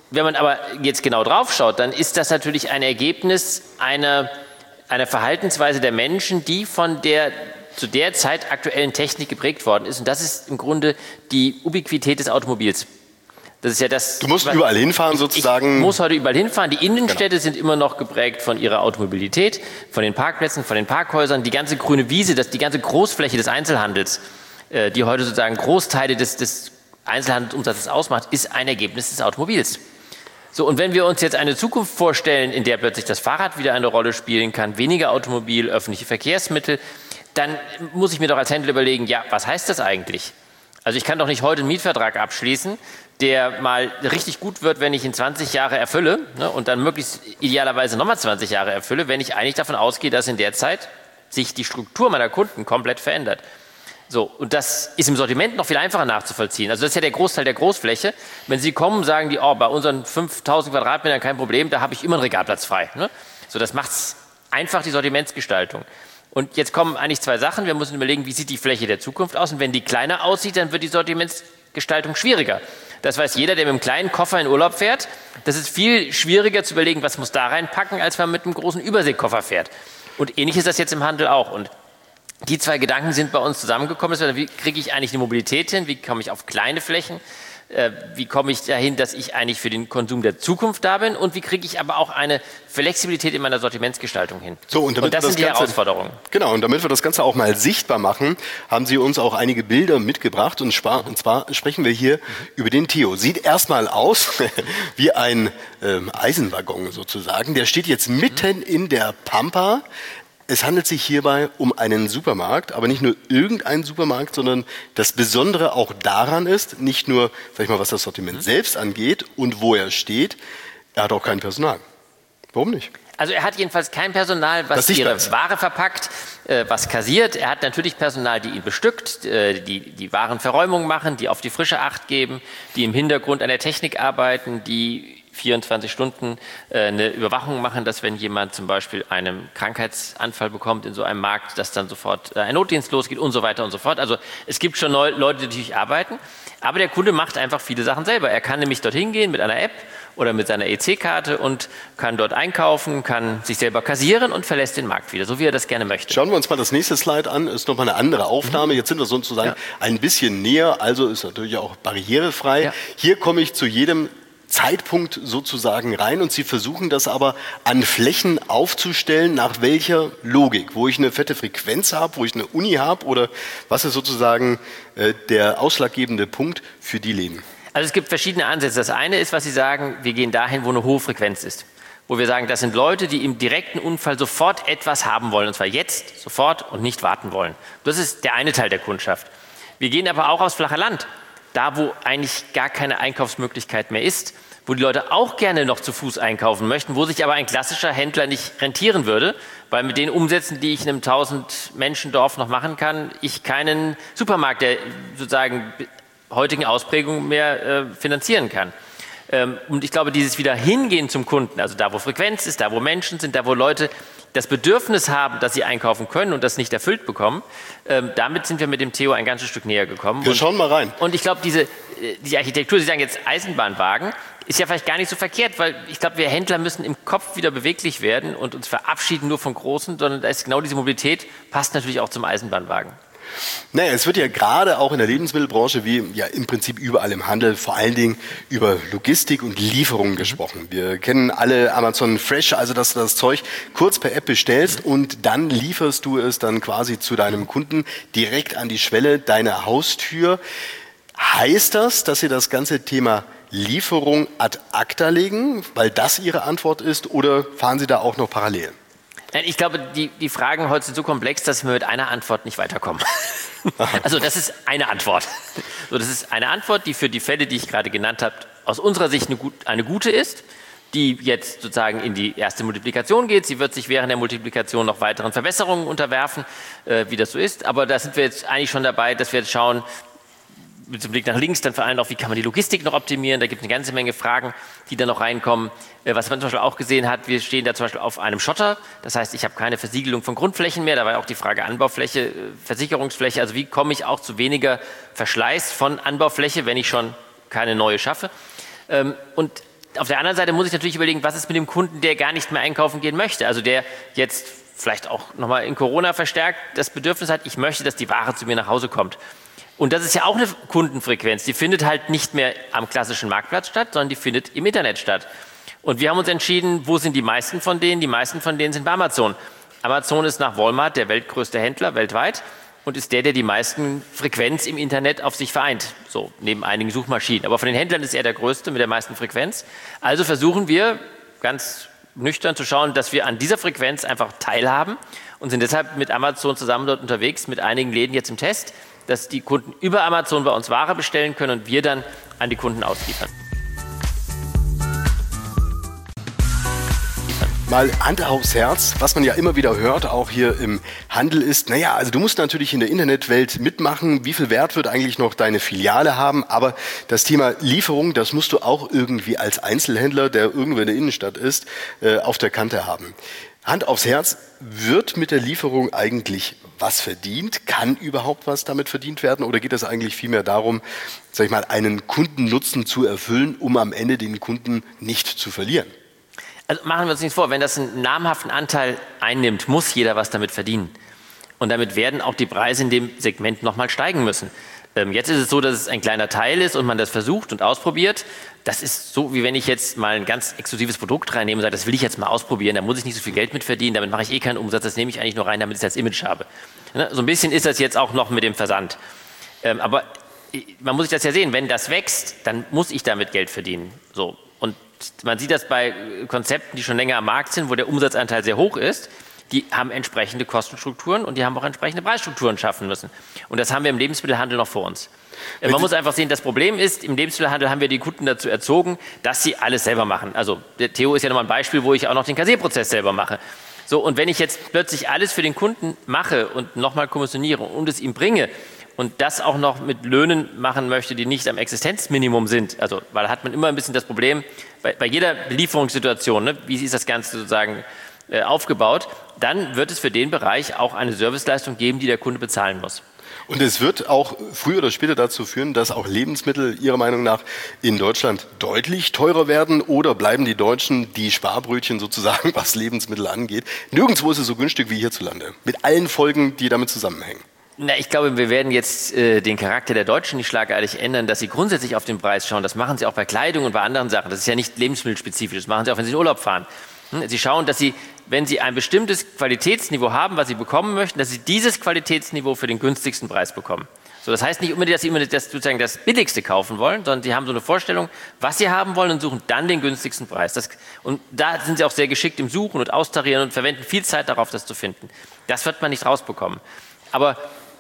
wenn man aber jetzt genau drauf schaut, dann ist das natürlich ein Ergebnis einer, einer Verhaltensweise der Menschen, die von der zu der Zeit aktuellen Technik geprägt worden ist. Und das ist im Grunde die Ubiquität des Automobils. Das ist ja das, du musst überall hinfahren sozusagen. Ich muss heute überall hinfahren. Die Innenstädte genau. sind immer noch geprägt von ihrer Automobilität, von den Parkplätzen, von den Parkhäusern. Die ganze grüne Wiese, das, die ganze Großfläche des Einzelhandels, äh, die heute sozusagen Großteile des, des Einzelhandelsumsatzes ausmacht, ist ein Ergebnis des Automobils. So, und wenn wir uns jetzt eine Zukunft vorstellen, in der plötzlich das Fahrrad wieder eine Rolle spielen kann, weniger Automobil, öffentliche Verkehrsmittel, dann muss ich mir doch als Händler überlegen, ja, was heißt das eigentlich? Also ich kann doch nicht heute einen Mietvertrag abschließen, der mal richtig gut wird, wenn ich ihn zwanzig Jahre erfülle, ne, und dann möglichst idealerweise nochmal zwanzig Jahre erfülle, wenn ich eigentlich davon ausgehe, dass in der Zeit sich die Struktur meiner Kunden komplett verändert. So, und das ist im Sortiment noch viel einfacher nachzuvollziehen. Also das ist ja der Großteil der Großfläche. Wenn Sie kommen, sagen die, oh, bei unseren fünftausend Quadratmetern kein Problem, da habe ich immer einen Regalplatz frei. Ne? So, das macht einfach die Sortimentsgestaltung. Und jetzt kommen eigentlich zwei Sachen. Wir müssen überlegen, wie sieht die Fläche der Zukunft aus? Und wenn die kleiner aussieht, dann wird die Sortimentsgestaltung schwieriger. Das weiß jeder, der mit einem kleinen Koffer in Urlaub fährt. Das ist viel schwieriger zu überlegen, was muss da reinpacken, als wenn man mit einem großen Überseekoffer fährt. Und ähnlich ist das jetzt im Handel auch. Und die zwei Gedanken sind bei uns zusammengekommen. Wie kriege ich eigentlich eine Mobilität hin? Wie komme ich auf kleine Flächen? Wie komme ich dahin, dass ich eigentlich für den Konsum der Zukunft da bin? Und wie kriege ich aber auch eine Flexibilität in meiner Sortimentsgestaltung hin? So, und, damit und das, das sind die Ganze, Herausforderungen. Genau, und damit wir das Ganze auch mal sichtbar machen, haben Sie uns auch einige Bilder mitgebracht. Und zwar, und zwar sprechen wir hier mhm. über den Theo. Sieht erstmal aus wie ein ähm, Eisenwaggon sozusagen. Der steht jetzt mitten mhm. in der Pampa. Es handelt sich hierbei um einen Supermarkt, aber nicht nur irgendein Supermarkt, sondern das Besondere auch daran ist, nicht nur, sag ich mal, was das Sortiment mhm. selbst angeht und wo er steht, er hat auch kein Personal. Warum nicht? Also er hat jedenfalls kein Personal, was ihre Ware verpackt, äh, was kassiert. Er hat natürlich Personal, die ihn bestückt, äh, die die Warenverräumung machen, die auf die Frische Acht geben, die im Hintergrund an der Technik arbeiten, die vierundzwanzig Stunden äh, eine Überwachung machen, dass wenn jemand zum Beispiel einen Krankheitsanfall bekommt in so einem Markt, dass dann sofort äh, ein Notdienst losgeht und so weiter und so fort. Also es gibt schon neu, Leute, die natürlich arbeiten, aber der Kunde macht einfach viele Sachen selber. Er kann nämlich dorthin gehen mit einer App oder mit seiner E C-Karte und kann dort einkaufen, kann sich selber kassieren und verlässt den Markt wieder, so wie er das gerne möchte. Schauen wir uns mal das nächste Slide an. Ist nochmal eine andere Aufnahme. Jetzt sind wir sozusagen ja. ein bisschen näher, also ist natürlich auch barrierefrei. Ja. Hier komme ich zu jedem Zeitpunkt sozusagen rein und Sie versuchen das aber an Flächen aufzustellen, nach welcher Logik, wo ich eine fette Frequenz habe, wo ich eine Uni habe oder was ist sozusagen äh, der ausschlaggebende Punkt für die Läden? Also es gibt verschiedene Ansätze. Das eine ist, was Sie sagen, wir gehen dahin, wo eine hohe Frequenz ist. Wo wir sagen, das sind Leute, die im direkten Unfall sofort etwas haben wollen, und zwar jetzt, sofort und nicht warten wollen. Das ist der eine Teil der Kundschaft. Wir gehen aber auch aufs flache Land. Da, wo eigentlich gar keine Einkaufsmöglichkeit mehr ist, wo die Leute auch gerne noch zu Fuß einkaufen möchten, wo sich aber ein klassischer Händler nicht rentieren würde, weil mit den Umsätzen, die ich in einem tausend-Menschen-Dorf noch machen kann, ich keinen Supermarkt der sozusagen heutigen Ausprägung mehr äh, finanzieren kann. Ähm, und ich glaube, dieses Wieder-Hingehen zum Kunden, also da, wo Frequenz ist, da, wo Menschen sind, da, wo Leute das Bedürfnis haben, dass sie einkaufen können und das nicht erfüllt bekommen, ähm, damit sind wir mit dem Theo ein ganzes Stück näher gekommen. Wir und, schauen mal rein. Und ich glaube, diese, die Architektur, Sie sagen jetzt Eisenbahnwagen, ist ja vielleicht gar nicht so verkehrt, weil ich glaube, wir Händler müssen im Kopf wieder beweglich werden und uns verabschieden nur von Großen, sondern da ist genau diese Mobilität, passt natürlich auch zum Eisenbahnwagen. Naja, es wird ja gerade auch in der Lebensmittelbranche, wie ja im Prinzip überall im Handel, vor allen Dingen über Logistik und Lieferungen mhm. gesprochen. Wir kennen alle Amazon Fresh, also dass du das Zeug kurz per App bestellst mhm. und dann lieferst du es dann quasi zu deinem Kunden direkt an die Schwelle deiner Haustür. Heißt das, dass Sie das ganze Thema Lieferung ad acta legen, weil das Ihre Antwort ist, oder fahren Sie da auch noch parallel? Ich glaube, die, die Fragen heute sind so komplex, dass wir mit einer Antwort nicht weiterkommen. Also das ist eine Antwort. So, das ist eine Antwort, die für die Fälle, die ich gerade genannt habe, aus unserer Sicht eine, gut, eine gute ist, die jetzt sozusagen in die erste Multiplikation geht. Sie wird sich während der Multiplikation noch weiteren Verbesserungen unterwerfen, äh, wie das so ist. Aber da sind wir jetzt eigentlich schon dabei, dass wir jetzt schauen, mit dem Blick nach links, dann vor allem auch, wie kann man die Logistik noch optimieren. Da gibt es eine ganze Menge Fragen, die da noch reinkommen. Was man zum Beispiel auch gesehen hat, wir stehen da zum Beispiel auf einem Schotter. Das heißt, ich habe keine Versiegelung von Grundflächen mehr. Da war ja auch die Frage Anbaufläche, Versicherungsfläche. Also wie komme ich auch zu weniger Verschleiß von Anbaufläche, wenn ich schon keine neue schaffe. Und auf der anderen Seite muss ich natürlich überlegen, was ist mit dem Kunden, der gar nicht mehr einkaufen gehen möchte, also der jetzt vielleicht auch nochmal in Corona verstärkt das Bedürfnis hat, ich möchte, dass die Ware zu mir nach Hause kommt. Und das ist ja auch eine Kundenfrequenz, die findet halt nicht mehr am klassischen Marktplatz statt, sondern die findet im Internet statt. Und wir haben uns entschieden, wo sind die meisten von denen? Die meisten von denen sind bei Amazon. Amazon ist nach Walmart der weltgrößte Händler weltweit und ist der, der die meisten Frequenz im Internet auf sich vereint. So, neben einigen Suchmaschinen. Aber von den Händlern ist er der größte mit der meisten Frequenz. Also versuchen wir ganz nüchtern zu schauen, dass wir an dieser Frequenz einfach teilhaben und sind deshalb mit Amazon zusammen dort unterwegs, mit einigen Läden jetzt im Test, dass die Kunden über Amazon bei uns Ware bestellen können und wir dann an die Kunden ausliefern. Mal Hand aufs Herz, was man ja immer wieder hört, auch hier im Handel ist, naja, also du musst natürlich in der Internetwelt mitmachen, wie viel Wert wird eigentlich noch deine Filiale haben, aber das Thema Lieferung, das musst du auch irgendwie als Einzelhändler, der irgendwo in der Innenstadt ist, äh, auf der Kante haben. Hand aufs Herz, wird mit der Lieferung eigentlich was verdient? Kann überhaupt was damit verdient werden oder geht es eigentlich vielmehr darum, sag ich mal, einen Kundennutzen zu erfüllen, um am Ende den Kunden nicht zu verlieren? Also machen wir uns nichts vor, wenn das einen namhaften Anteil einnimmt, muss jeder was damit verdienen. Und damit werden auch die Preise in dem Segment nochmal steigen müssen. Ähm, jetzt ist es so, dass es ein kleiner Teil ist und man das versucht und ausprobiert. Das ist so, wie wenn ich jetzt mal ein ganz exklusives Produkt reinnehme und sage, das will ich jetzt mal ausprobieren, da muss ich nicht so viel Geld mit verdienen, damit mache ich eh keinen Umsatz, das nehme ich eigentlich nur rein, damit ich das Image habe. Ne? So ein bisschen ist das jetzt auch noch mit dem Versand. Ähm, aber man muss sich das ja sehen, wenn das wächst, dann muss ich damit Geld verdienen. So. Und man sieht das bei Konzepten, die schon länger am Markt sind, wo der Umsatzanteil sehr hoch ist. Die haben entsprechende Kostenstrukturen und die haben auch entsprechende Preisstrukturen schaffen müssen. Und das haben wir im Lebensmittelhandel noch vor uns. Man muss einfach sehen, das Problem ist, im Lebensmittelhandel haben wir die Kunden dazu erzogen, dass sie alles selber machen. Also der Theo ist ja nochmal ein Beispiel, wo ich auch noch den Kassierprozess selber mache. So, und wenn ich jetzt plötzlich alles für den Kunden mache und nochmal kommissioniere und es ihm bringe, und das auch noch mit Löhnen machen möchte, die nicht am Existenzminimum sind. Also, weil da hat man immer ein bisschen das Problem, bei, bei jeder Belieferungssituation, ne, wie ist das Ganze sozusagen äh, aufgebaut, dann wird es für den Bereich auch eine Serviceleistung geben, die der Kunde bezahlen muss. Und es wird auch früher oder später dazu führen, dass auch Lebensmittel Ihrer Meinung nach in Deutschland deutlich teurer werden oder bleiben die Deutschen die Sparbrötchen sozusagen, was Lebensmittel angeht? Nirgendwo ist es so günstig wie hierzulande, mit allen Folgen, die damit zusammenhängen. Na, ich glaube, wir werden jetzt äh, den Charakter der Deutschen nicht schlagartig ändern, dass sie grundsätzlich auf den Preis schauen. Das machen sie auch bei Kleidung und bei anderen Sachen. Das ist ja nicht lebensmittelspezifisch. Das machen sie auch, wenn sie in Urlaub fahren. Hm? Sie schauen, dass sie, wenn sie ein bestimmtes Qualitätsniveau haben, was sie bekommen möchten, dass sie dieses Qualitätsniveau für den günstigsten Preis bekommen. So, das heißt nicht unbedingt, dass sie immer das, sozusagen das Billigste kaufen wollen, sondern sie haben so eine Vorstellung, was sie haben wollen und suchen dann den günstigsten Preis. Das, und da sind sie auch sehr geschickt im Suchen und Austarieren und verwenden viel Zeit darauf, das zu finden. Das wird man nicht rausbekommen. Aber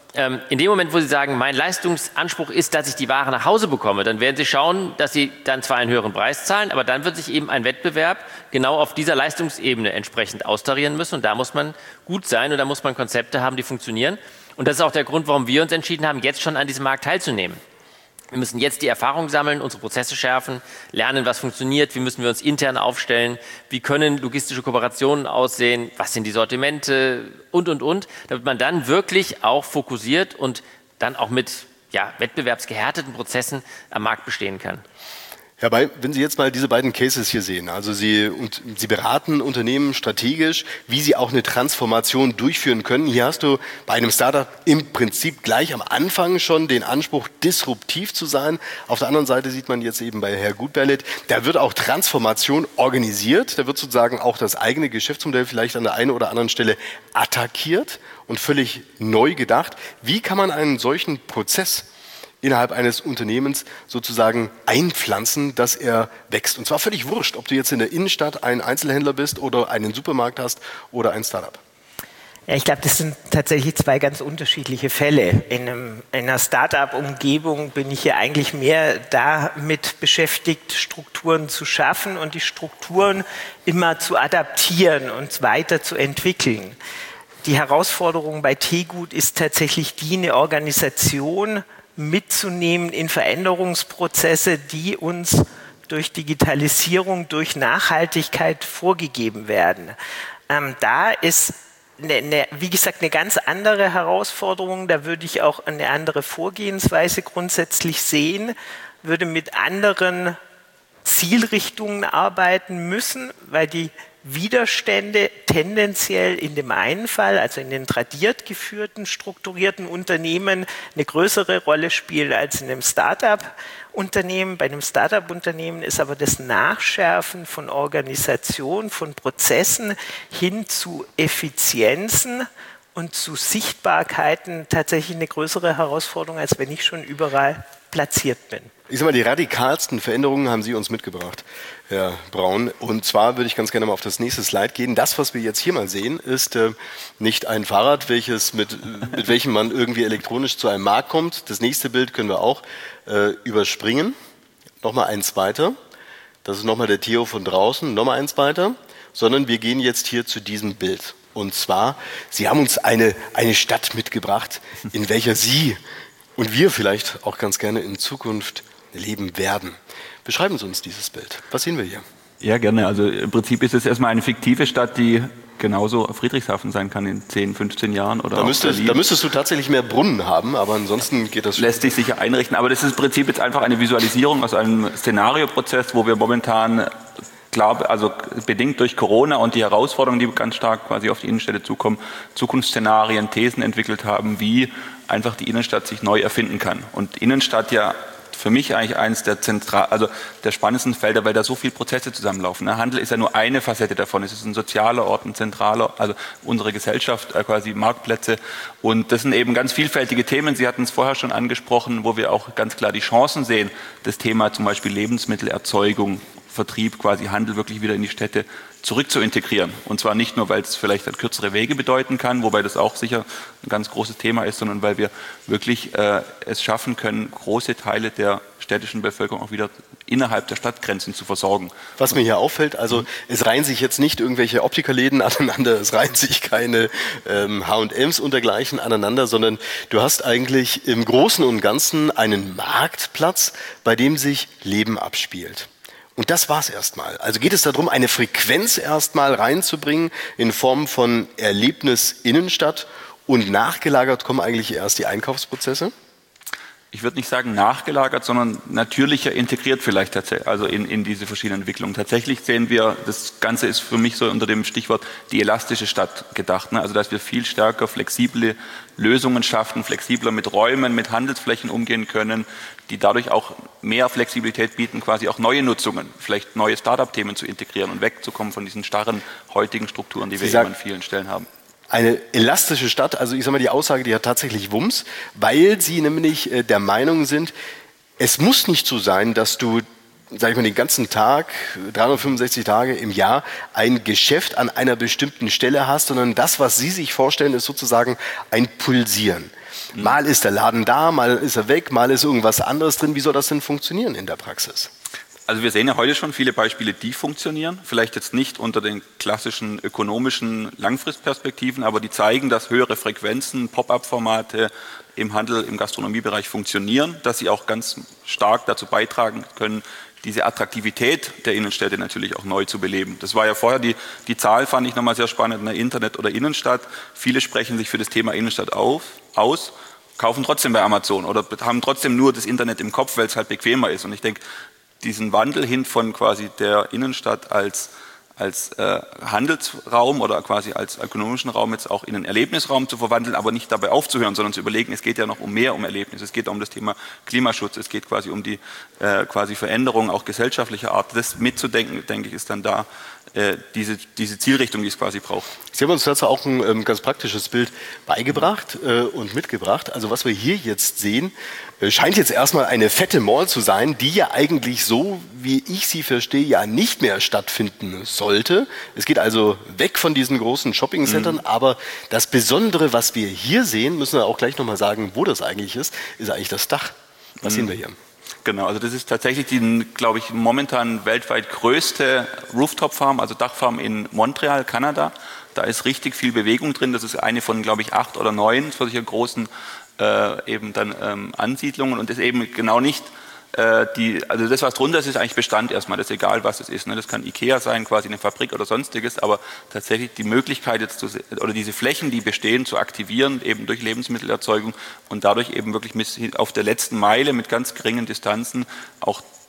in dem Moment, wo Sie sagen, mein Leistungsanspruch ist, dass ich die Ware nach Hause bekomme, dann werden Sie schauen, dass Sie dann zwar einen höheren Preis zahlen, aber dann wird sich eben ein Wettbewerb genau auf dieser Leistungsebene entsprechend austarieren müssen. Und da muss man gut sein und da muss man Konzepte haben, die funktionieren. Und das ist auch der Grund, warum wir uns entschieden haben, jetzt schon an diesem Markt teilzunehmen. Wir müssen jetzt die Erfahrung sammeln, unsere Prozesse schärfen, lernen, was funktioniert, wie müssen wir uns intern aufstellen, wie können logistische Kooperationen aussehen, was sind die Sortimente und, und, und, damit man dann wirklich auch fokussiert und dann auch mit ja, wettbewerbsgehärteten Prozessen am Markt bestehen kann. Herr Bay, wenn Sie jetzt mal diese beiden Cases hier sehen, also Sie, und Sie beraten Unternehmen strategisch, wie sie auch eine Transformation durchführen können. Hier hast du bei einem Startup im Prinzip gleich am Anfang schon den Anspruch, disruptiv zu sein. Auf der anderen Seite sieht man jetzt eben bei Herr Gutberlet, da wird auch Transformation organisiert, da wird sozusagen auch das eigene Geschäftsmodell vielleicht an der einen oder anderen Stelle attackiert und völlig neu gedacht. Wie kann man einen solchen Prozess innerhalb eines Unternehmens sozusagen einpflanzen, dass er wächst? Und zwar völlig wurscht, ob du jetzt in der Innenstadt ein Einzelhändler bist oder einen Supermarkt hast oder ein Startup. Ja, ich glaube, das sind tatsächlich zwei ganz unterschiedliche Fälle. In, einem, in einer Start-up-Umgebung bin ich ja eigentlich mehr damit beschäftigt, Strukturen zu schaffen und die Strukturen immer zu adaptieren und weiterzuentwickeln. Die Herausforderung bei Tegut ist tatsächlich die, eine Organisation mitzunehmen in Veränderungsprozesse, die uns durch Digitalisierung, durch Nachhaltigkeit vorgegeben werden. Ähm, da ist, eine, eine, wie gesagt, eine ganz andere Herausforderung. Da würde ich auch eine andere Vorgehensweise grundsätzlich sehen, würde mit anderen Zielrichtungen arbeiten müssen, weil die Widerstände tendenziell in dem einen Fall, also in den tradiert geführten, strukturierten Unternehmen, eine größere Rolle spielen als in einem Start-up-Unternehmen. Bei einem Start-up-Unternehmen ist aber das Nachschärfen von Organisation, von Prozessen hin zu Effizienzen und zu Sichtbarkeiten tatsächlich eine größere Herausforderung, als wenn ich schon überall platziert bin. Ich sage mal, die radikalsten Veränderungen haben Sie uns mitgebracht, Herr Braun. Und zwar würde ich ganz gerne mal auf das nächste Slide gehen. Das, was wir jetzt hier mal sehen, ist äh, nicht ein Fahrrad, welches mit, mit welchem man irgendwie elektronisch zu einem Markt kommt. Das nächste Bild können wir auch äh, überspringen. Nochmal eins weiter. Das ist nochmal der Theo von draußen. Nochmal eins weiter. Sondern wir gehen jetzt hier zu diesem Bild. Und zwar, Sie haben uns eine, eine Stadt mitgebracht, in welcher Sie und wir vielleicht auch ganz gerne in Zukunft leben werden. Beschreiben Sie uns dieses Bild. Was sehen wir hier? Ja, gerne. Also im Prinzip ist es erstmal eine fiktive Stadt, die genauso Friedrichshafen sein kann in zehn, fünfzehn Jahren. Oder da, müsstest, da müsstest du tatsächlich mehr Brunnen haben, aber ansonsten geht das schon. Lässt sich sicher einrichten. Aber das ist im Prinzip jetzt einfach eine Visualisierung aus einem Szenarioprozess, wo wir momentan, klar, also bedingt durch Corona und die Herausforderungen, die ganz stark quasi auf die Innenstädte zukommen, Zukunftsszenarien, Thesen entwickelt haben, wie einfach die Innenstadt sich neu erfinden kann. Und Innenstadt ja für mich eigentlich eines der zentral, also der spannendsten Felder, weil da so viele Prozesse zusammenlaufen. Ne? Handel ist ja nur eine Facette davon. Es ist ein sozialer Ort, ein zentraler, also unsere Gesellschaft, äh, quasi Marktplätze. Und das sind eben ganz vielfältige Themen. Sie hatten es vorher schon angesprochen, wo wir auch ganz klar die Chancen sehen, das Thema zum Beispiel Lebensmittelerzeugung, Vertrieb, quasi Handel wirklich wieder in die Städte zurück zu integrieren. Und zwar nicht nur, weil es vielleicht dann kürzere Wege bedeuten kann, wobei das auch sicher ein ganz großes Thema ist, sondern weil wir wirklich äh, es schaffen können, große Teile der städtischen Bevölkerung auch wieder innerhalb der Stadtgrenzen zu versorgen. Was mir hier auffällt, also es reihen sich jetzt nicht irgendwelche Optikerläden aneinander, es reihen sich keine ähm, H und M's und dergleichen aneinander, sondern du hast eigentlich im Großen und Ganzen einen Marktplatz, bei dem sich Leben abspielt. Und das war's erstmal. Also geht es darum, eine Frequenz erstmal reinzubringen in Form von Erlebnis Innenstadt und nachgelagert kommen eigentlich erst die Einkaufsprozesse? Ich würde nicht sagen nachgelagert, sondern natürlicher integriert vielleicht tatsächlich, also in, in diese verschiedenen Entwicklungen. Tatsächlich sehen wir, das Ganze ist für mich so unter dem Stichwort die elastische Stadt gedacht. Ne? Also dass wir viel stärker flexible Lösungen schaffen, flexibler mit Räumen, mit Handelsflächen umgehen können, die dadurch auch mehr Flexibilität bieten, quasi auch neue Nutzungen, vielleicht neue Start-up-Themen zu integrieren und wegzukommen von diesen starren heutigen Strukturen, die wir eben an vielen Stellen haben. Eine elastische Stadt, also ich sage mal, die Aussage, die hat tatsächlich Wumms, weil sie nämlich äh, der Meinung sind, es muss nicht so sein, dass du, sag ich mal, den ganzen Tag, dreihundertfünfundsechzig Tage im Jahr, ein Geschäft an einer bestimmten Stelle hast, sondern das, was sie sich vorstellen, ist sozusagen ein Pulsieren. Mhm. Mal ist der Laden da, mal ist er weg, mal ist irgendwas anderes drin. Wie soll das denn funktionieren in der Praxis? Also wir sehen ja heute schon viele Beispiele, die funktionieren, vielleicht jetzt nicht unter den klassischen ökonomischen Langfristperspektiven, aber die zeigen, dass höhere Frequenzen, Pop-up-Formate im Handel, im Gastronomiebereich funktionieren, dass sie auch ganz stark dazu beitragen können, diese Attraktivität der Innenstädte natürlich auch neu zu beleben. Das war ja vorher, die, die Zahl fand ich nochmal sehr spannend, in der Internet- oder Innenstadt. Viele sprechen sich für das Thema Innenstadt auf, aus, kaufen trotzdem bei Amazon oder haben trotzdem nur das Internet im Kopf, weil es halt bequemer ist. Und ich denke, diesen Wandel hin von quasi der Innenstadt als, als äh, Handelsraum oder quasi als ökonomischen Raum jetzt auch in einen Erlebnisraum zu verwandeln, aber nicht dabei aufzuhören, sondern zu überlegen, es geht ja noch um mehr um Erlebnis, es geht um das Thema Klimaschutz, es geht quasi um die äh, quasi Veränderung auch gesellschaftlicher Art. Das mitzudenken, denke ich, ist dann da äh, diese, diese Zielrichtung, die es quasi braucht. Sie haben uns dazu auch ein ähm, ganz praktisches Bild beigebracht äh, und mitgebracht. Also was wir hier jetzt sehen, äh, scheint jetzt erstmal eine fette Mall zu sein, die ja eigentlich so, wie ich sie verstehe, ja nicht mehr stattfinden sollte. Es geht also weg von diesen großen Shoppingcentern, mhm. aber das Besondere, was wir hier sehen, müssen wir auch gleich nochmal sagen, wo das eigentlich ist, ist eigentlich das Dach. Was mhm. sehen wir hier? Genau, also das ist tatsächlich die, glaube ich, momentan weltweit größte Rooftop-Farm, also Dachfarm in Montreal, Kanada. Da ist richtig viel Bewegung drin. Das ist eine von, glaube ich, acht oder neun solcher großen äh, eben dann ähm, Ansiedlungen und ist eben genau nicht äh, die, also das, was drunter ist, ist eigentlich Bestand erstmal. Das ist egal, was es ist. Ne? Das kann Ikea sein, quasi eine Fabrik oder sonstiges, aber tatsächlich die Möglichkeit jetzt zu, oder diese Flächen, die bestehen, zu aktivieren, eben durch Lebensmittelerzeugung und dadurch eben wirklich auf der letzten Meile mit ganz geringen Distanzen auch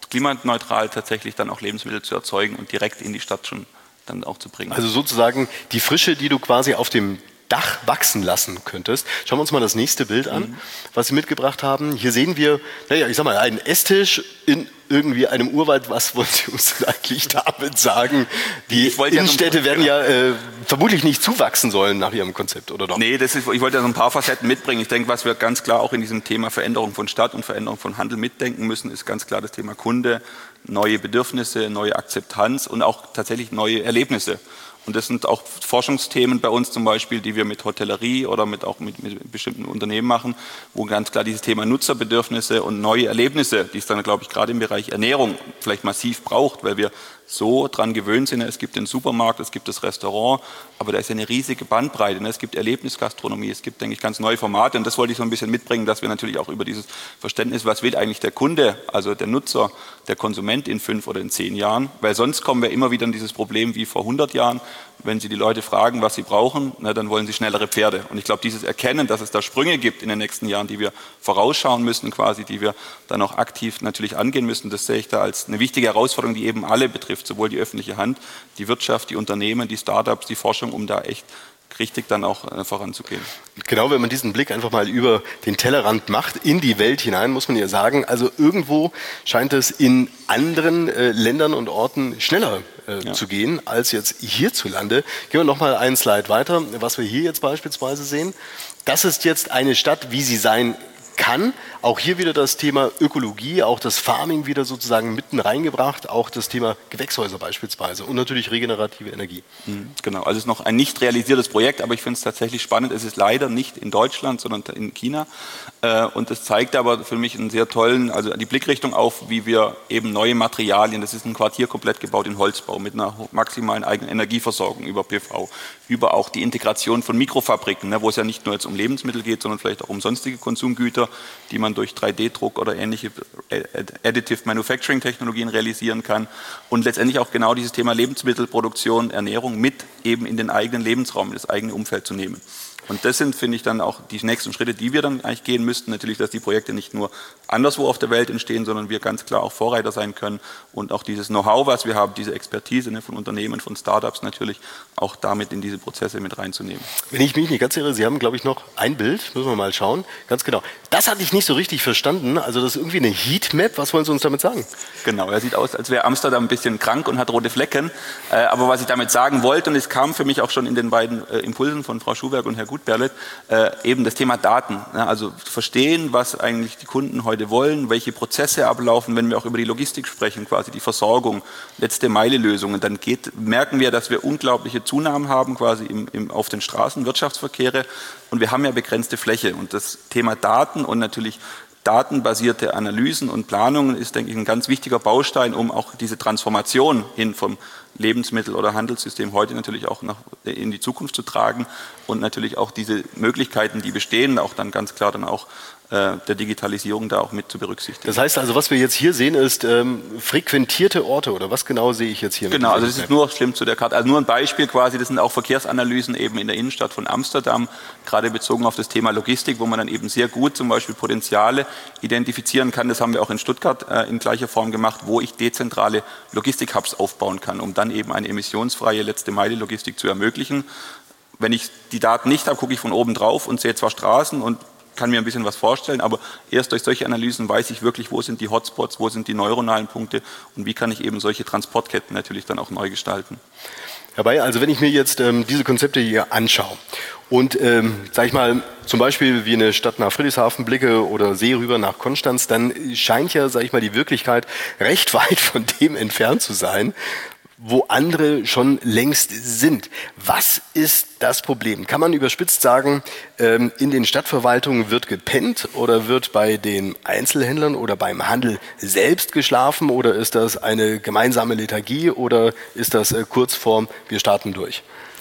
klimaneutral tatsächlich dann auch Lebensmittel zu erzeugen und direkt in die Stadt schon dann auch zu bringen. Also sozusagen die Frische, die du quasi auf dem Dach wachsen lassen könntest. Schauen wir uns mal das nächste Bild an, mhm. was Sie mitgebracht haben. Hier sehen wir, naja, ich sag mal, einen Esstisch in irgendwie einem Urwald. Was wollen Sie uns denn eigentlich damit sagen? Die Innenstädte ja so werden ja äh, vermutlich nicht zuwachsen sollen nach Ihrem Konzept, oder doch? Nee, das ist, ich wollte ja so ein paar Facetten mitbringen. Ich denke, was wir ganz klar auch in diesem Thema Veränderung von Stadt und Veränderung von Handel mitdenken müssen, ist ganz klar das Thema Kunde, neue Bedürfnisse, neue Akzeptanz und auch tatsächlich neue Erlebnisse. Und das sind auch Forschungsthemen bei uns zum Beispiel, die wir mit Hotellerie oder mit auch mit, mit bestimmten Unternehmen machen, wo ganz klar dieses Thema Nutzerbedürfnisse und neue Erlebnisse, die es dann, glaube ich, gerade im Bereich Ernährung vielleicht massiv braucht, weil wir so dran gewöhnt sind. Es gibt den Supermarkt, es gibt das Restaurant, aber da ist ja eine riesige Bandbreite. Es gibt Erlebnisgastronomie, es gibt, denke ich, ganz neue Formate. Und das wollte ich so ein bisschen mitbringen, dass wir natürlich auch über dieses Verständnis, was will eigentlich der Kunde, also der Nutzer, der Konsument in fünf oder in zehn Jahren, weil sonst kommen wir immer wieder in dieses Problem wie vor hundert Jahren. Wenn Sie die Leute fragen, was sie brauchen, na, dann wollen sie schnellere Pferde. Und ich glaube, dieses Erkennen, dass es da Sprünge gibt in den nächsten Jahren, die wir vorausschauen müssen, quasi, die wir dann auch aktiv natürlich angehen müssen, das sehe ich da als eine wichtige Herausforderung, die eben alle betrifft, sowohl die öffentliche Hand, die Wirtschaft, die Unternehmen, die Startups, die Forschung, um da echt richtig dann auch äh, voranzugehen. Genau, wenn man diesen Blick einfach mal über den Tellerrand macht, in die Welt hinein, muss man ja sagen, also irgendwo scheint es in anderen äh, Ländern und Orten schneller äh, ja. zu gehen, als jetzt hierzulande. Gehen wir noch mal einen Slide weiter, was wir hier jetzt beispielsweise sehen. Das ist jetzt eine Stadt, wie sie sein kann. Auch hier wieder das Thema Ökologie, auch das Farming wieder sozusagen mitten reingebracht, auch das Thema Gewächshäuser beispielsweise und natürlich regenerative Energie. Mhm, genau, also es ist noch ein nicht realisiertes Projekt, aber ich finde es tatsächlich spannend. Es ist leider nicht in Deutschland, sondern in China. Und es zeigt aber für mich einen sehr tollen, also die Blickrichtung auf, wie wir eben neue Materialien, das ist ein Quartier komplett gebaut in Holzbau mit einer maximalen eigenen Energieversorgung über P V, über auch die Integration von Mikrofabriken, wo es ja nicht nur jetzt um Lebensmittel geht, sondern vielleicht auch um sonstige Konsumgüter, die man durch drei D Druck oder ähnliche Additive Manufacturing Technologien realisieren kann und letztendlich auch genau dieses Thema Lebensmittelproduktion, Ernährung mit eben in den eigenen Lebensraum, in das eigene Umfeld zu nehmen. Und das sind, finde ich, dann auch die nächsten Schritte, die wir dann eigentlich gehen müssten. Natürlich, dass die Projekte nicht nur anderswo auf der Welt entstehen, sondern wir ganz klar auch Vorreiter sein können und auch dieses Know-how, was wir haben, diese Expertise ne, von Unternehmen, von Startups natürlich, auch damit in diese Prozesse mit reinzunehmen. Wenn ich mich nicht ganz irre, Sie haben, glaube ich, noch ein Bild, müssen wir mal schauen. Ganz genau. Das hatte ich nicht so richtig verstanden. Also das ist irgendwie eine Heatmap. Was wollen Sie uns damit sagen? Genau, er sieht aus, als wäre Amsterdam ein bisschen krank und hat rote Flecken. Äh, aber was ich damit sagen wollte, und es kam für mich auch schon in den beiden äh, Impulsen von Frau Schuhberg und Herr Gutberlet, äh, eben das Thema Daten. Ja, also verstehen, was eigentlich die Kunden heute wollen, welche Prozesse ablaufen, wenn wir auch über die Logistik sprechen, quasi die Versorgung, letzte Meile Lösungen, dann geht, merken wir, dass wir unglaubliche Zunahmen haben quasi im, im, auf den Straßen, Wirtschaftsverkehre und wir haben ja begrenzte Fläche und das Thema Daten und natürlich datenbasierte Analysen und Planungen ist, denke ich, ein ganz wichtiger Baustein, um auch diese Transformation hin vom Lebensmittel- oder Handelssystem heute natürlich auch nach, in die Zukunft zu tragen und natürlich auch diese Möglichkeiten, die bestehen, auch dann ganz klar dann auch äh, der Digitalisierung da auch mit zu berücksichtigen. Das heißt also, was wir jetzt hier sehen, ist ähm, frequentierte Orte oder was genau sehe ich jetzt hier? Genau, also das ist nur schlimm zu der Karte, also nur ein Beispiel quasi, das sind auch Verkehrsanalysen eben in der Innenstadt von Amsterdam, gerade bezogen auf das Thema Logistik, wo man dann eben sehr gut zum Beispiel Potenziale identifizieren kann, das haben wir auch in Stuttgart äh, in gleicher Form gemacht, wo ich dezentrale Logistik-Hubs aufbauen kann, um dann eben eine emissionsfreie Letzte-Meile-Logistik zu ermöglichen. Wenn ich die Daten nicht habe, gucke ich von oben drauf und sehe zwar Straßen und kann mir ein bisschen was vorstellen, aber erst durch solche Analysen weiß ich wirklich, wo sind die Hotspots, wo sind die neuronalen Punkte und wie kann ich eben solche Transportketten natürlich dann auch neu gestalten. Herr Bayer, also wenn ich mir jetzt ähm, diese Konzepte hier anschaue und, ähm, sag ich mal, zum Beispiel wie eine Stadt nach Friedrichshafen blicke oder See rüber nach Konstanz, dann scheint ja, sag ich mal, die Wirklichkeit recht weit von dem entfernt zu sein, wo andere schon längst sind. Was ist das Problem? Kann man überspitzt sagen, in den Stadtverwaltungen wird gepennt oder wird bei den Einzelhändlern oder beim Handel selbst geschlafen oder ist das eine gemeinsame Lethargie oder ist das kurz vorm wir starten durch?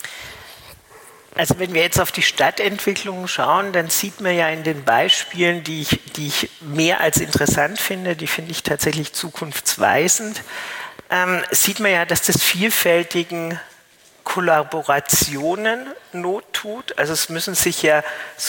Also wenn wir jetzt auf die Stadtentwicklung schauen, dann sieht man ja in den Beispielen, die ich, die ich mehr als interessant finde, die finde ich tatsächlich zukunftsweisend, Ähm, sieht man ja, dass das vielfältigen Kollaborationen Not tut. Also es müssen sich ja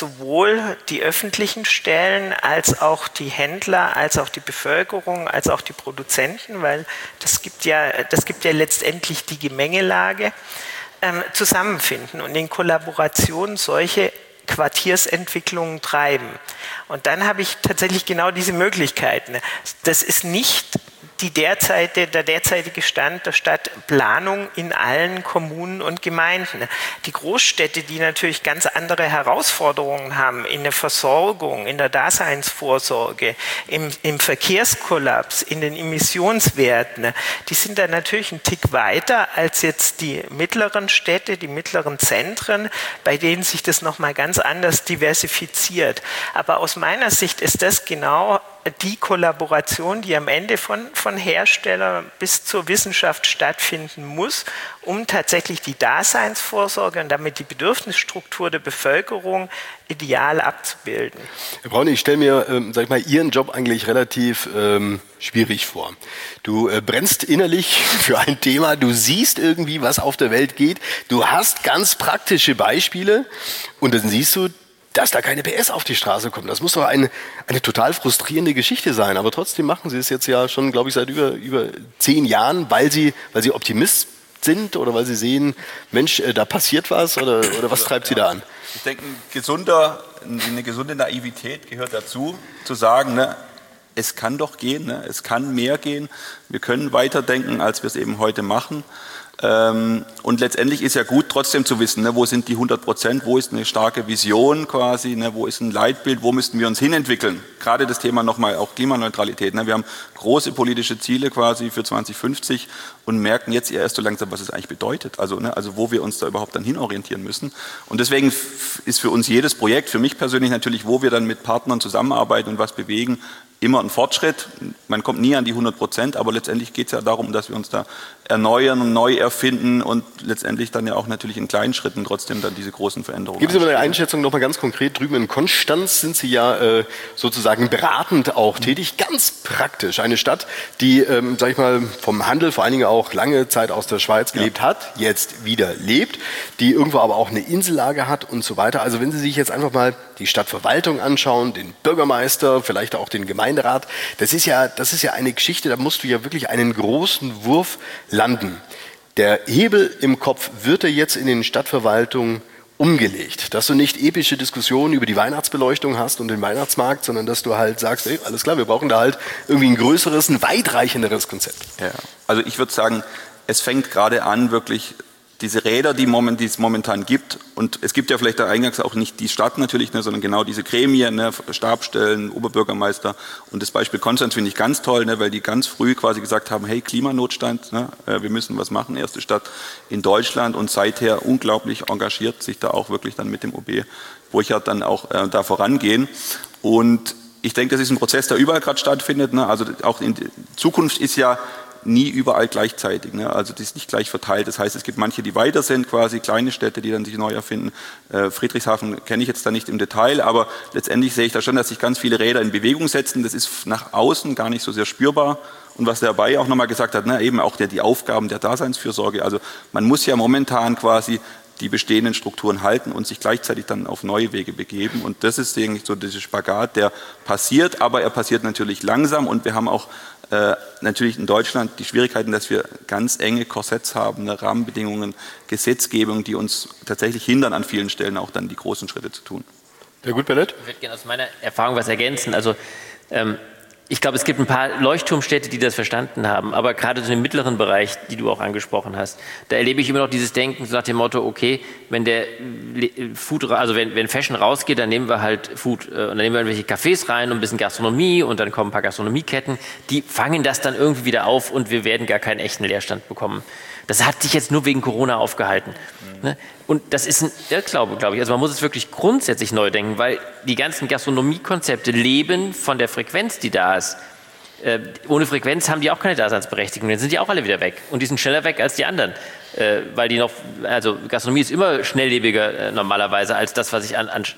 sowohl die öffentlichen Stellen als auch die Händler, als auch die Bevölkerung, als auch die Produzenten, weil das gibt ja, das gibt ja letztendlich die Gemengelage, ähm, zusammenfinden und in Kollaboration solche Quartiersentwicklungen treiben. Und dann habe ich tatsächlich genau diese Möglichkeiten. Das ist nicht die derzeitige, der derzeitige Stand der Stadtplanung in allen Kommunen und Gemeinden. Die Großstädte, die natürlich ganz andere Herausforderungen haben in der Versorgung, in der Daseinsvorsorge, im, im Verkehrskollaps, in den Emissionswerten, die sind da natürlich einen Tick weiter als jetzt die mittleren Städte, die mittleren Zentren, bei denen sich das nochmal ganz anders diversifiziert. Aber aus meiner Sicht ist das genau die Kollaboration, die am Ende von, von Hersteller bis zur Wissenschaft stattfinden muss, um tatsächlich die Daseinsvorsorge und damit die Bedürfnisstruktur der Bevölkerung ideal abzubilden. Herr Braun, ich stelle mir, ähm, sag ich mal, Ihren Job eigentlich relativ ähm, schwierig vor. Du äh, brennst innerlich für ein Thema, du siehst irgendwie, was auf der Welt geht, du hast ganz praktische Beispiele und dann siehst du, dass da keine P S auf die Straße kommen. Das muss doch eine, eine total frustrierende Geschichte sein. Aber trotzdem machen Sie es jetzt ja schon, glaube ich, seit über, über zehn Jahren, weil Sie, weil Sie Optimist sind oder weil Sie sehen, Mensch, da passiert was oder, oder was treibt Sie da an? Ich denke, ein gesunder, eine gesunde Naivität gehört dazu, zu sagen, ne, es kann doch gehen, ne, es kann mehr gehen. Wir können weiterdenken, als wir es eben heute machen. Ähm, und letztendlich ist ja gut, trotzdem zu wissen, ne, wo sind die hundert Prozent, wo ist eine starke Vision quasi, ne, wo ist ein Leitbild, wo müssten wir uns hinentwickeln. Gerade das Thema nochmal auch Klimaneutralität. Ne, wir haben große politische Ziele quasi für zwanzig fünfzig und merken jetzt erst so langsam, was es eigentlich bedeutet, also, ne, also wo wir uns da überhaupt dann hinorientieren müssen. Und deswegen ist für uns jedes Projekt, für mich persönlich natürlich, wo wir dann mit Partnern zusammenarbeiten und was bewegen, immer ein Fortschritt. Man kommt nie an die hundert Prozent, aber letztendlich geht es ja darum, dass wir uns da erneuern und neu erfinden und letztendlich dann ja auch natürlich in kleinen Schritten trotzdem dann diese großen Veränderungen. Geben Sie mir eine Einschätzung nochmal ganz konkret. Drüben in Konstanz sind Sie ja äh, sozusagen beratend auch tätig, ganz praktisch. Eine Stadt, die, ähm, sag ich mal, vom Handel vor allen Dingen auch lange Zeit aus der Schweiz gelebt ja. hat, jetzt wieder lebt, die irgendwo aber auch eine Insellage hat und so weiter. Also wenn Sie sich jetzt einfach mal die Stadtverwaltung anschauen, den Bürgermeister, vielleicht auch den Gemeinderat, das ist ja, das ist ja eine Geschichte, da musst du ja wirklich einen großen Wurf landen. Der Hebel im Kopf wird er jetzt in den Stadtverwaltungen umgelegt, dass du nicht epische Diskussionen über die Weihnachtsbeleuchtung hast und den Weihnachtsmarkt, sondern dass du halt sagst, ey, alles klar, wir brauchen da halt irgendwie ein größeres, ein weitreichenderes Konzept. Ja. Also ich würde sagen, es fängt gerade an, wirklich diese Räder, die, moment, die es momentan gibt, und es gibt ja vielleicht da eingangs auch nicht die Stadt natürlich, ne, sondern genau diese Gremien, ne, Stabstellen, Oberbürgermeister, und das Beispiel Konstanz finde ich ganz toll, ne, weil die ganz früh quasi gesagt haben, hey, Klimanotstand, ne, wir müssen was machen, erste Stadt in Deutschland, und seither unglaublich engagiert sich da auch wirklich dann mit dem O B Burchard dann auch äh, da vorangehen. Und ich denke, das ist ein Prozess, der überall gerade stattfindet, ne, also auch in Zukunft ist ja nie überall gleichzeitig, ne? Also das ist nicht gleich verteilt. Das heißt, es gibt manche, die weiter sind, quasi kleine Städte, die dann sich neu erfinden. Äh, Friedrichshafen kenne ich jetzt da nicht im Detail, aber letztendlich sehe ich da schon, dass sich ganz viele Räder in Bewegung setzen. Das ist nach außen gar nicht so sehr spürbar. Und was der Bayer auch nochmal gesagt hat, ne, eben auch der, die Aufgaben der Daseinsfürsorge. Also man muss ja momentan quasi die bestehenden Strukturen halten und sich gleichzeitig dann auf neue Wege begeben. Und das ist eigentlich so dieser Spagat, der passiert, aber er passiert natürlich langsam, und wir haben auch äh, natürlich in Deutschland die Schwierigkeiten, dass wir ganz enge Korsetts haben, ne, Rahmenbedingungen, Gesetzgebung, die uns tatsächlich hindern, an vielen Stellen auch dann die großen Schritte zu tun. Ja gut, Bennett? Ich würde gerne aus meiner Erfahrung was ergänzen. Also ähm, ich glaube, es gibt ein paar Leuchtturmstädte, die das verstanden haben, aber gerade so im mittleren Bereich, die du auch angesprochen hast, da erlebe ich immer noch dieses Denken so nach dem Motto, okay, wenn der Food, also wenn, wenn Fashion rausgeht, dann nehmen wir halt Food, und dann nehmen wir irgendwelche Cafés rein und ein bisschen Gastronomie, und dann kommen ein paar Gastronomieketten, die fangen das dann irgendwie wieder auf, und wir werden gar keinen echten Leerstand bekommen. Das hat sich jetzt nur wegen Corona aufgehalten. Mhm. Und das ist ein Irrglaube, glaube ich. Also man muss es wirklich grundsätzlich neu denken, weil die ganzen Gastronomiekonzepte leben von der Frequenz, die da ist. Äh, ohne Frequenz haben die auch keine Daseinsberechtigung. Dann sind die auch alle wieder weg. Und die sind schneller weg als die anderen. Äh, weil die noch, also Gastronomie ist immer schnelllebiger äh, normalerweise als das, was ich an, an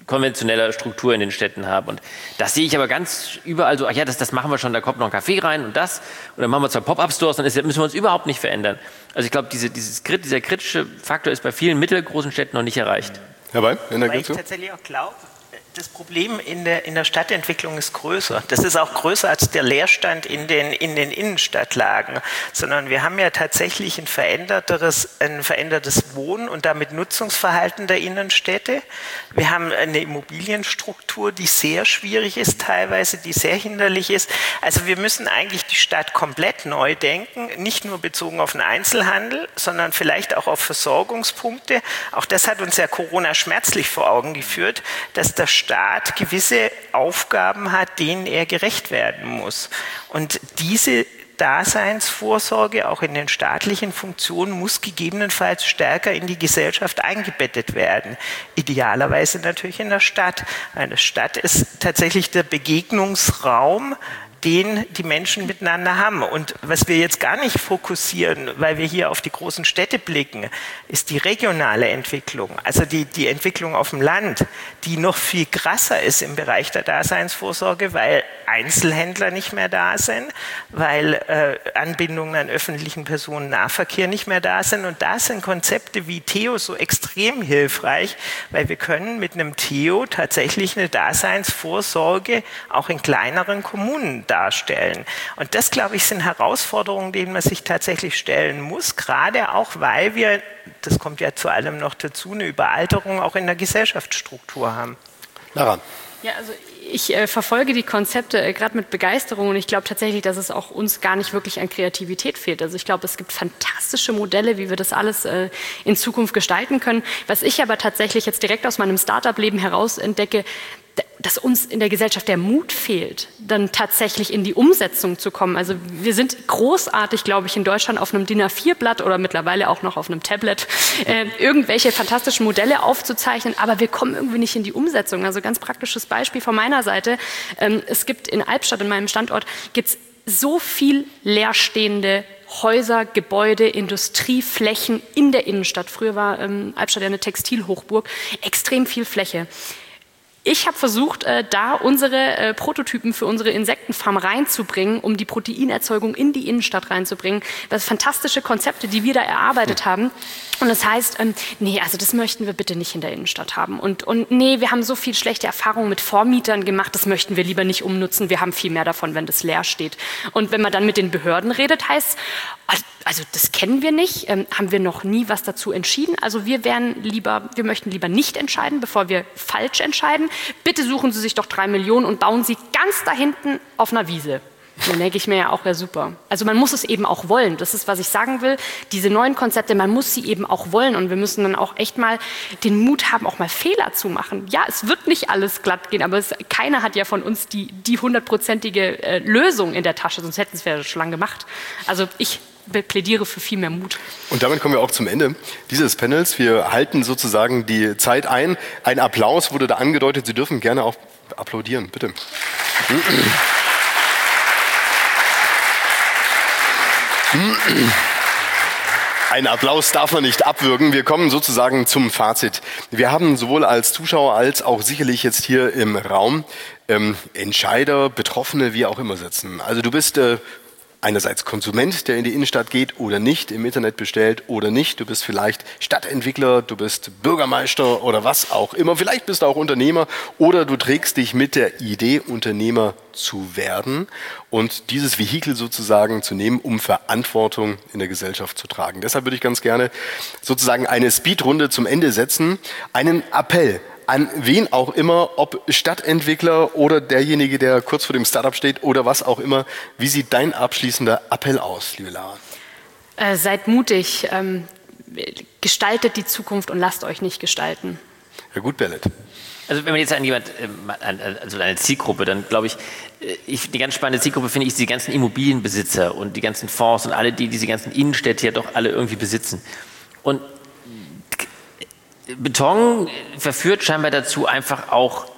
konventioneller Struktur in den Städten haben. Und das sehe ich aber ganz überall so, ach ja, das, das machen wir schon, da kommt noch ein Café rein und das. Und dann machen wir zwei Pop-Up-Stores, dann ist, müssen wir uns überhaupt nicht verändern. Also ich glaube, diese, dieses, dieser kritische Faktor ist bei vielen mittelgroßen Städten noch nicht erreicht. Herr Weil, in der Weil ich tatsächlich auch glaube, das Problem in der, in der Stadtentwicklung ist größer. Das ist auch größer als der Leerstand in den, in den Innenstadtlagen, sondern wir haben ja tatsächlich ein veränderteres, ein verändertes Wohn- und damit Nutzungsverhalten der Innenstädte. Wir haben eine Immobilienstruktur, die sehr schwierig ist teilweise, die sehr hinderlich ist. Also wir müssen eigentlich die Stadt komplett neu denken, nicht nur bezogen auf den Einzelhandel, sondern vielleicht auch auf Versorgungspunkte. Auch das hat uns ja Corona schmerzlich vor Augen geführt, dass der Staat gewisse Aufgaben hat, denen er gerecht werden muss. Und diese Daseinsvorsorge auch in den staatlichen Funktionen muss gegebenenfalls stärker in die Gesellschaft eingebettet werden. Idealerweise natürlich in der Stadt. Eine Stadt ist tatsächlich der Begegnungsraum, den die Menschen miteinander haben. Und was wir jetzt gar nicht fokussieren, weil wir hier auf die großen Städte blicken, ist die regionale Entwicklung, also die, die Entwicklung auf dem Land, die noch viel krasser ist im Bereich der Daseinsvorsorge, weil Einzelhändler nicht mehr da sind, weil äh, Anbindungen an öffentlichen Personennahverkehr nicht mehr da sind. Und da sind Konzepte wie Theo so extrem hilfreich, weil wir können mit einem Theo tatsächlich eine Daseinsvorsorge auch in kleineren Kommunen darstellen. Und das, glaube ich, sind Herausforderungen, denen man sich tatsächlich stellen muss, gerade auch, weil wir, das kommt ja zu allem noch dazu, eine Überalterung auch in der Gesellschaftsstruktur haben. Lara. Ja, also ich äh, verfolge die Konzepte äh, gerade mit Begeisterung und ich glaube tatsächlich, dass es auch uns gar nicht wirklich an Kreativität fehlt. Also ich glaube, es gibt fantastische Modelle, wie wir das alles äh, in Zukunft gestalten können. Was ich aber tatsächlich jetzt direkt aus meinem Start-up-Leben heraus entdecke, dass uns in der Gesellschaft der Mut fehlt, dann tatsächlich in die Umsetzung zu kommen. Also wir sind großartig, glaube ich, in Deutschland auf einem D I N A vier Blatt oder mittlerweile auch noch auf einem Tablet äh, irgendwelche fantastischen Modelle aufzuzeichnen, aber wir kommen irgendwie nicht in die Umsetzung. Also ganz praktisches Beispiel von meiner Seite. Ähm, es gibt in Albstadt, in meinem Standort, gibt es so viel leerstehende Häuser, Gebäude, Industrieflächen in der Innenstadt. Früher war ähm, Albstadt ja eine Textilhochburg, extrem viel Fläche. Ich habe versucht, äh, da unsere äh, Prototypen für unsere Insektenfarm reinzubringen, um die Proteinerzeugung in die Innenstadt reinzubringen. Das sind fantastische Konzepte, die wir da erarbeitet haben. Und das heißt, ähm, nee, also das möchten wir bitte nicht in der Innenstadt haben. Und, und nee, wir haben so viel schlechte Erfahrungen mit Vormietern gemacht, das möchten wir lieber nicht umnutzen. Wir haben viel mehr davon, wenn das leer steht. Und wenn man dann mit den Behörden redet, heißt also das kennen wir nicht, ähm, haben wir noch nie was dazu entschieden. Also wir wären lieber, wir möchten lieber nicht entscheiden, bevor wir falsch entscheiden. Bitte suchen Sie sich doch drei Millionen und bauen Sie ganz da hinten auf einer Wiese. Dann denke ich mir ja auch, ja super. Also man muss es eben auch wollen. Das ist, was ich sagen will. Diese neuen Konzepte, man muss sie eben auch wollen. Und wir müssen dann auch echt mal den Mut haben, auch mal Fehler zu machen. Ja, es wird nicht alles glatt gehen, aber es, keiner hat ja von uns die, die hundertprozentige äh, Lösung in der Tasche, sonst hätten es wir schon lange gemacht. Also ich plädiere für viel mehr Mut. Und damit kommen wir auch zum Ende dieses Panels. Wir halten sozusagen die Zeit ein. Ein Applaus wurde da angedeutet. Sie dürfen gerne auch applaudieren, bitte. Ein Applaus darf man nicht abwürgen. Wir kommen sozusagen zum Fazit. Wir haben sowohl als Zuschauer als auch sicherlich jetzt hier im Raum ähm, Entscheider, Betroffene, wie auch immer sitzen. Also du bist äh, einerseits Konsument, der in die Innenstadt geht oder nicht, im Internet bestellt oder nicht. Du bist vielleicht Stadtentwickler, du bist Bürgermeister oder was auch immer. Vielleicht bist du auch Unternehmer oder du trägst dich mit der Idee, Unternehmer zu werden und dieses Vehikel sozusagen zu nehmen, um Verantwortung in der Gesellschaft zu tragen. Deshalb würde ich ganz gerne sozusagen eine Speedrunde zum Ende setzen, einen Appell an wen auch immer, ob Stadtentwickler oder derjenige, der kurz vor dem Startup steht oder was auch immer. Wie sieht dein abschließender Appell aus, liebe Lara? Äh, seid mutig, ähm, gestaltet die Zukunft und lasst euch nicht gestalten. Ja gut, Berlet. Also wenn man jetzt an jemand, also eine Zielgruppe, dann glaube ich, ich, die ganz spannende Zielgruppe finde ich die ganzen Immobilienbesitzer und die ganzen Fonds und alle, die diese ganzen Innenstädte ja doch alle irgendwie besitzen. Und Beton verführt scheinbar dazu, einfach auch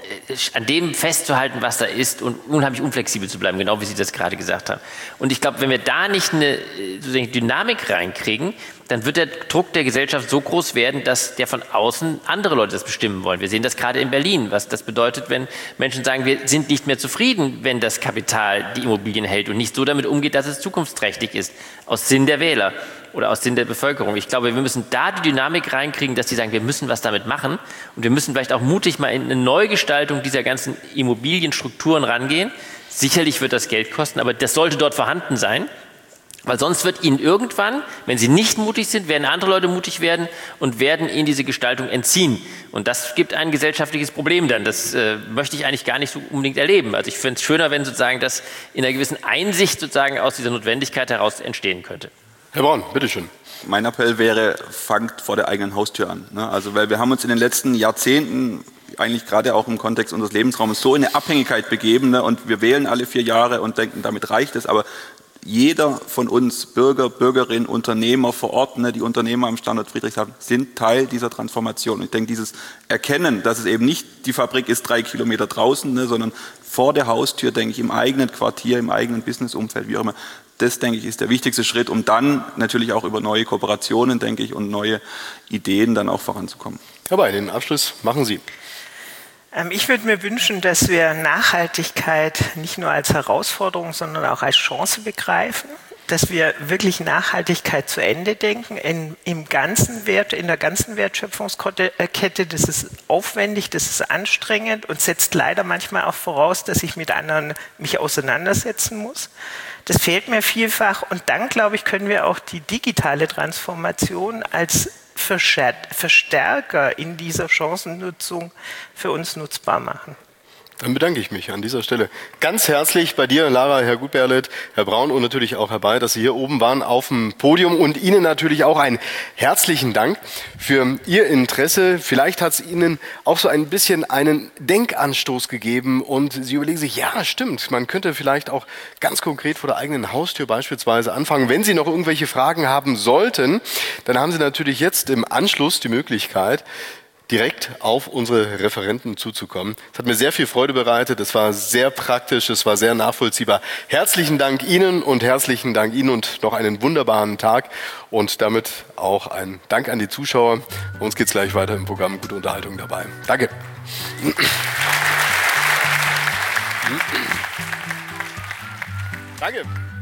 an dem festzuhalten, was da ist und unheimlich unflexibel zu bleiben, genau wie Sie das gerade gesagt haben. Und ich glaube, wenn wir da nicht eine sozusagen Dynamik reinkriegen, dann wird der Druck der Gesellschaft so groß werden, dass der von außen andere Leute das bestimmen wollen. Wir sehen das gerade in Berlin, was das bedeutet, wenn Menschen sagen, wir sind nicht mehr zufrieden, wenn das Kapital die Immobilien hält und nicht so damit umgeht, dass es zukunftsträchtig ist, aus Sinn der Wähler oder aus Sinn der Bevölkerung. Ich glaube, wir müssen da die Dynamik reinkriegen, dass die sagen, wir müssen was damit machen und wir müssen vielleicht auch mutig mal in eine Neugestaltung dieser ganzen Immobilienstrukturen rangehen. Sicherlich wird das Geld kosten, aber das sollte dort vorhanden sein. Weil sonst wird ihnen irgendwann, wenn sie nicht mutig sind, werden andere Leute mutig werden und werden ihnen diese Gestaltung entziehen. Und das gibt ein gesellschaftliches Problem dann. Das äh, möchte ich eigentlich gar nicht so unbedingt erleben. Also ich finde es schöner, wenn sozusagen das in einer gewissen Einsicht sozusagen aus dieser Notwendigkeit heraus entstehen könnte. Herr Braun, bitteschön. Mein Appell wäre, fangt vor der eigenen Haustür an. Ne? Also weil wir haben uns in den letzten Jahrzehnten eigentlich gerade auch im Kontext unseres Lebensraumes so in eine Abhängigkeit begeben, ne? Und wir wählen alle vier Jahre und denken, damit reicht es, aber jeder von uns, Bürger, Bürgerinnen, Unternehmer vor Ort, ne, die Unternehmer am Standort Friedrichshafen, sind Teil dieser Transformation. Und ich denke, dieses Erkennen, dass es eben nicht die Fabrik ist drei Kilometer draußen, ne, sondern vor der Haustür, denke ich, im eigenen Quartier, im eigenen Businessumfeld, wie auch immer, das, denke ich, ist der wichtigste Schritt, um dann natürlich auch über neue Kooperationen, denke ich, und neue Ideen dann auch voranzukommen. Herr Bay, den Abschluss machen Sie. Ich würde mir wünschen, dass wir Nachhaltigkeit nicht nur als Herausforderung, sondern auch als Chance begreifen, dass wir wirklich Nachhaltigkeit zu Ende denken, in, im ganzen Wert, in der ganzen Wertschöpfungskette. Das ist aufwendig, das ist anstrengend und setzt leider manchmal auch voraus, dass ich mit anderen mich auseinandersetzen muss. Das fehlt mir vielfach und dann, glaube ich, können wir auch die digitale Transformation als Verstärker in dieser Chancennutzung für uns nutzbar machen. Dann bedanke ich mich an dieser Stelle ganz herzlich bei dir, Lara, Herr Gutberlet, Herr Braun und natürlich auch Herr Bay, dass Sie hier oben waren auf dem Podium und Ihnen natürlich auch einen herzlichen Dank für Ihr Interesse. Vielleicht hat es Ihnen auch so ein bisschen einen Denkanstoß gegeben und Sie überlegen sich, ja, stimmt, man könnte vielleicht auch ganz konkret vor der eigenen Haustür beispielsweise anfangen. Wenn Sie noch irgendwelche Fragen haben sollten, dann haben Sie natürlich jetzt im Anschluss die Möglichkeit, direkt auf unsere Referenten zuzukommen. Es hat mir sehr viel Freude bereitet, es war sehr praktisch, es war sehr nachvollziehbar. Herzlichen Dank Ihnen und herzlichen Dank Ihnen und noch einen wunderbaren Tag und damit auch ein Dank an die Zuschauer. Bei uns geht es gleich weiter im Programm, gute Unterhaltung dabei. Danke. Danke.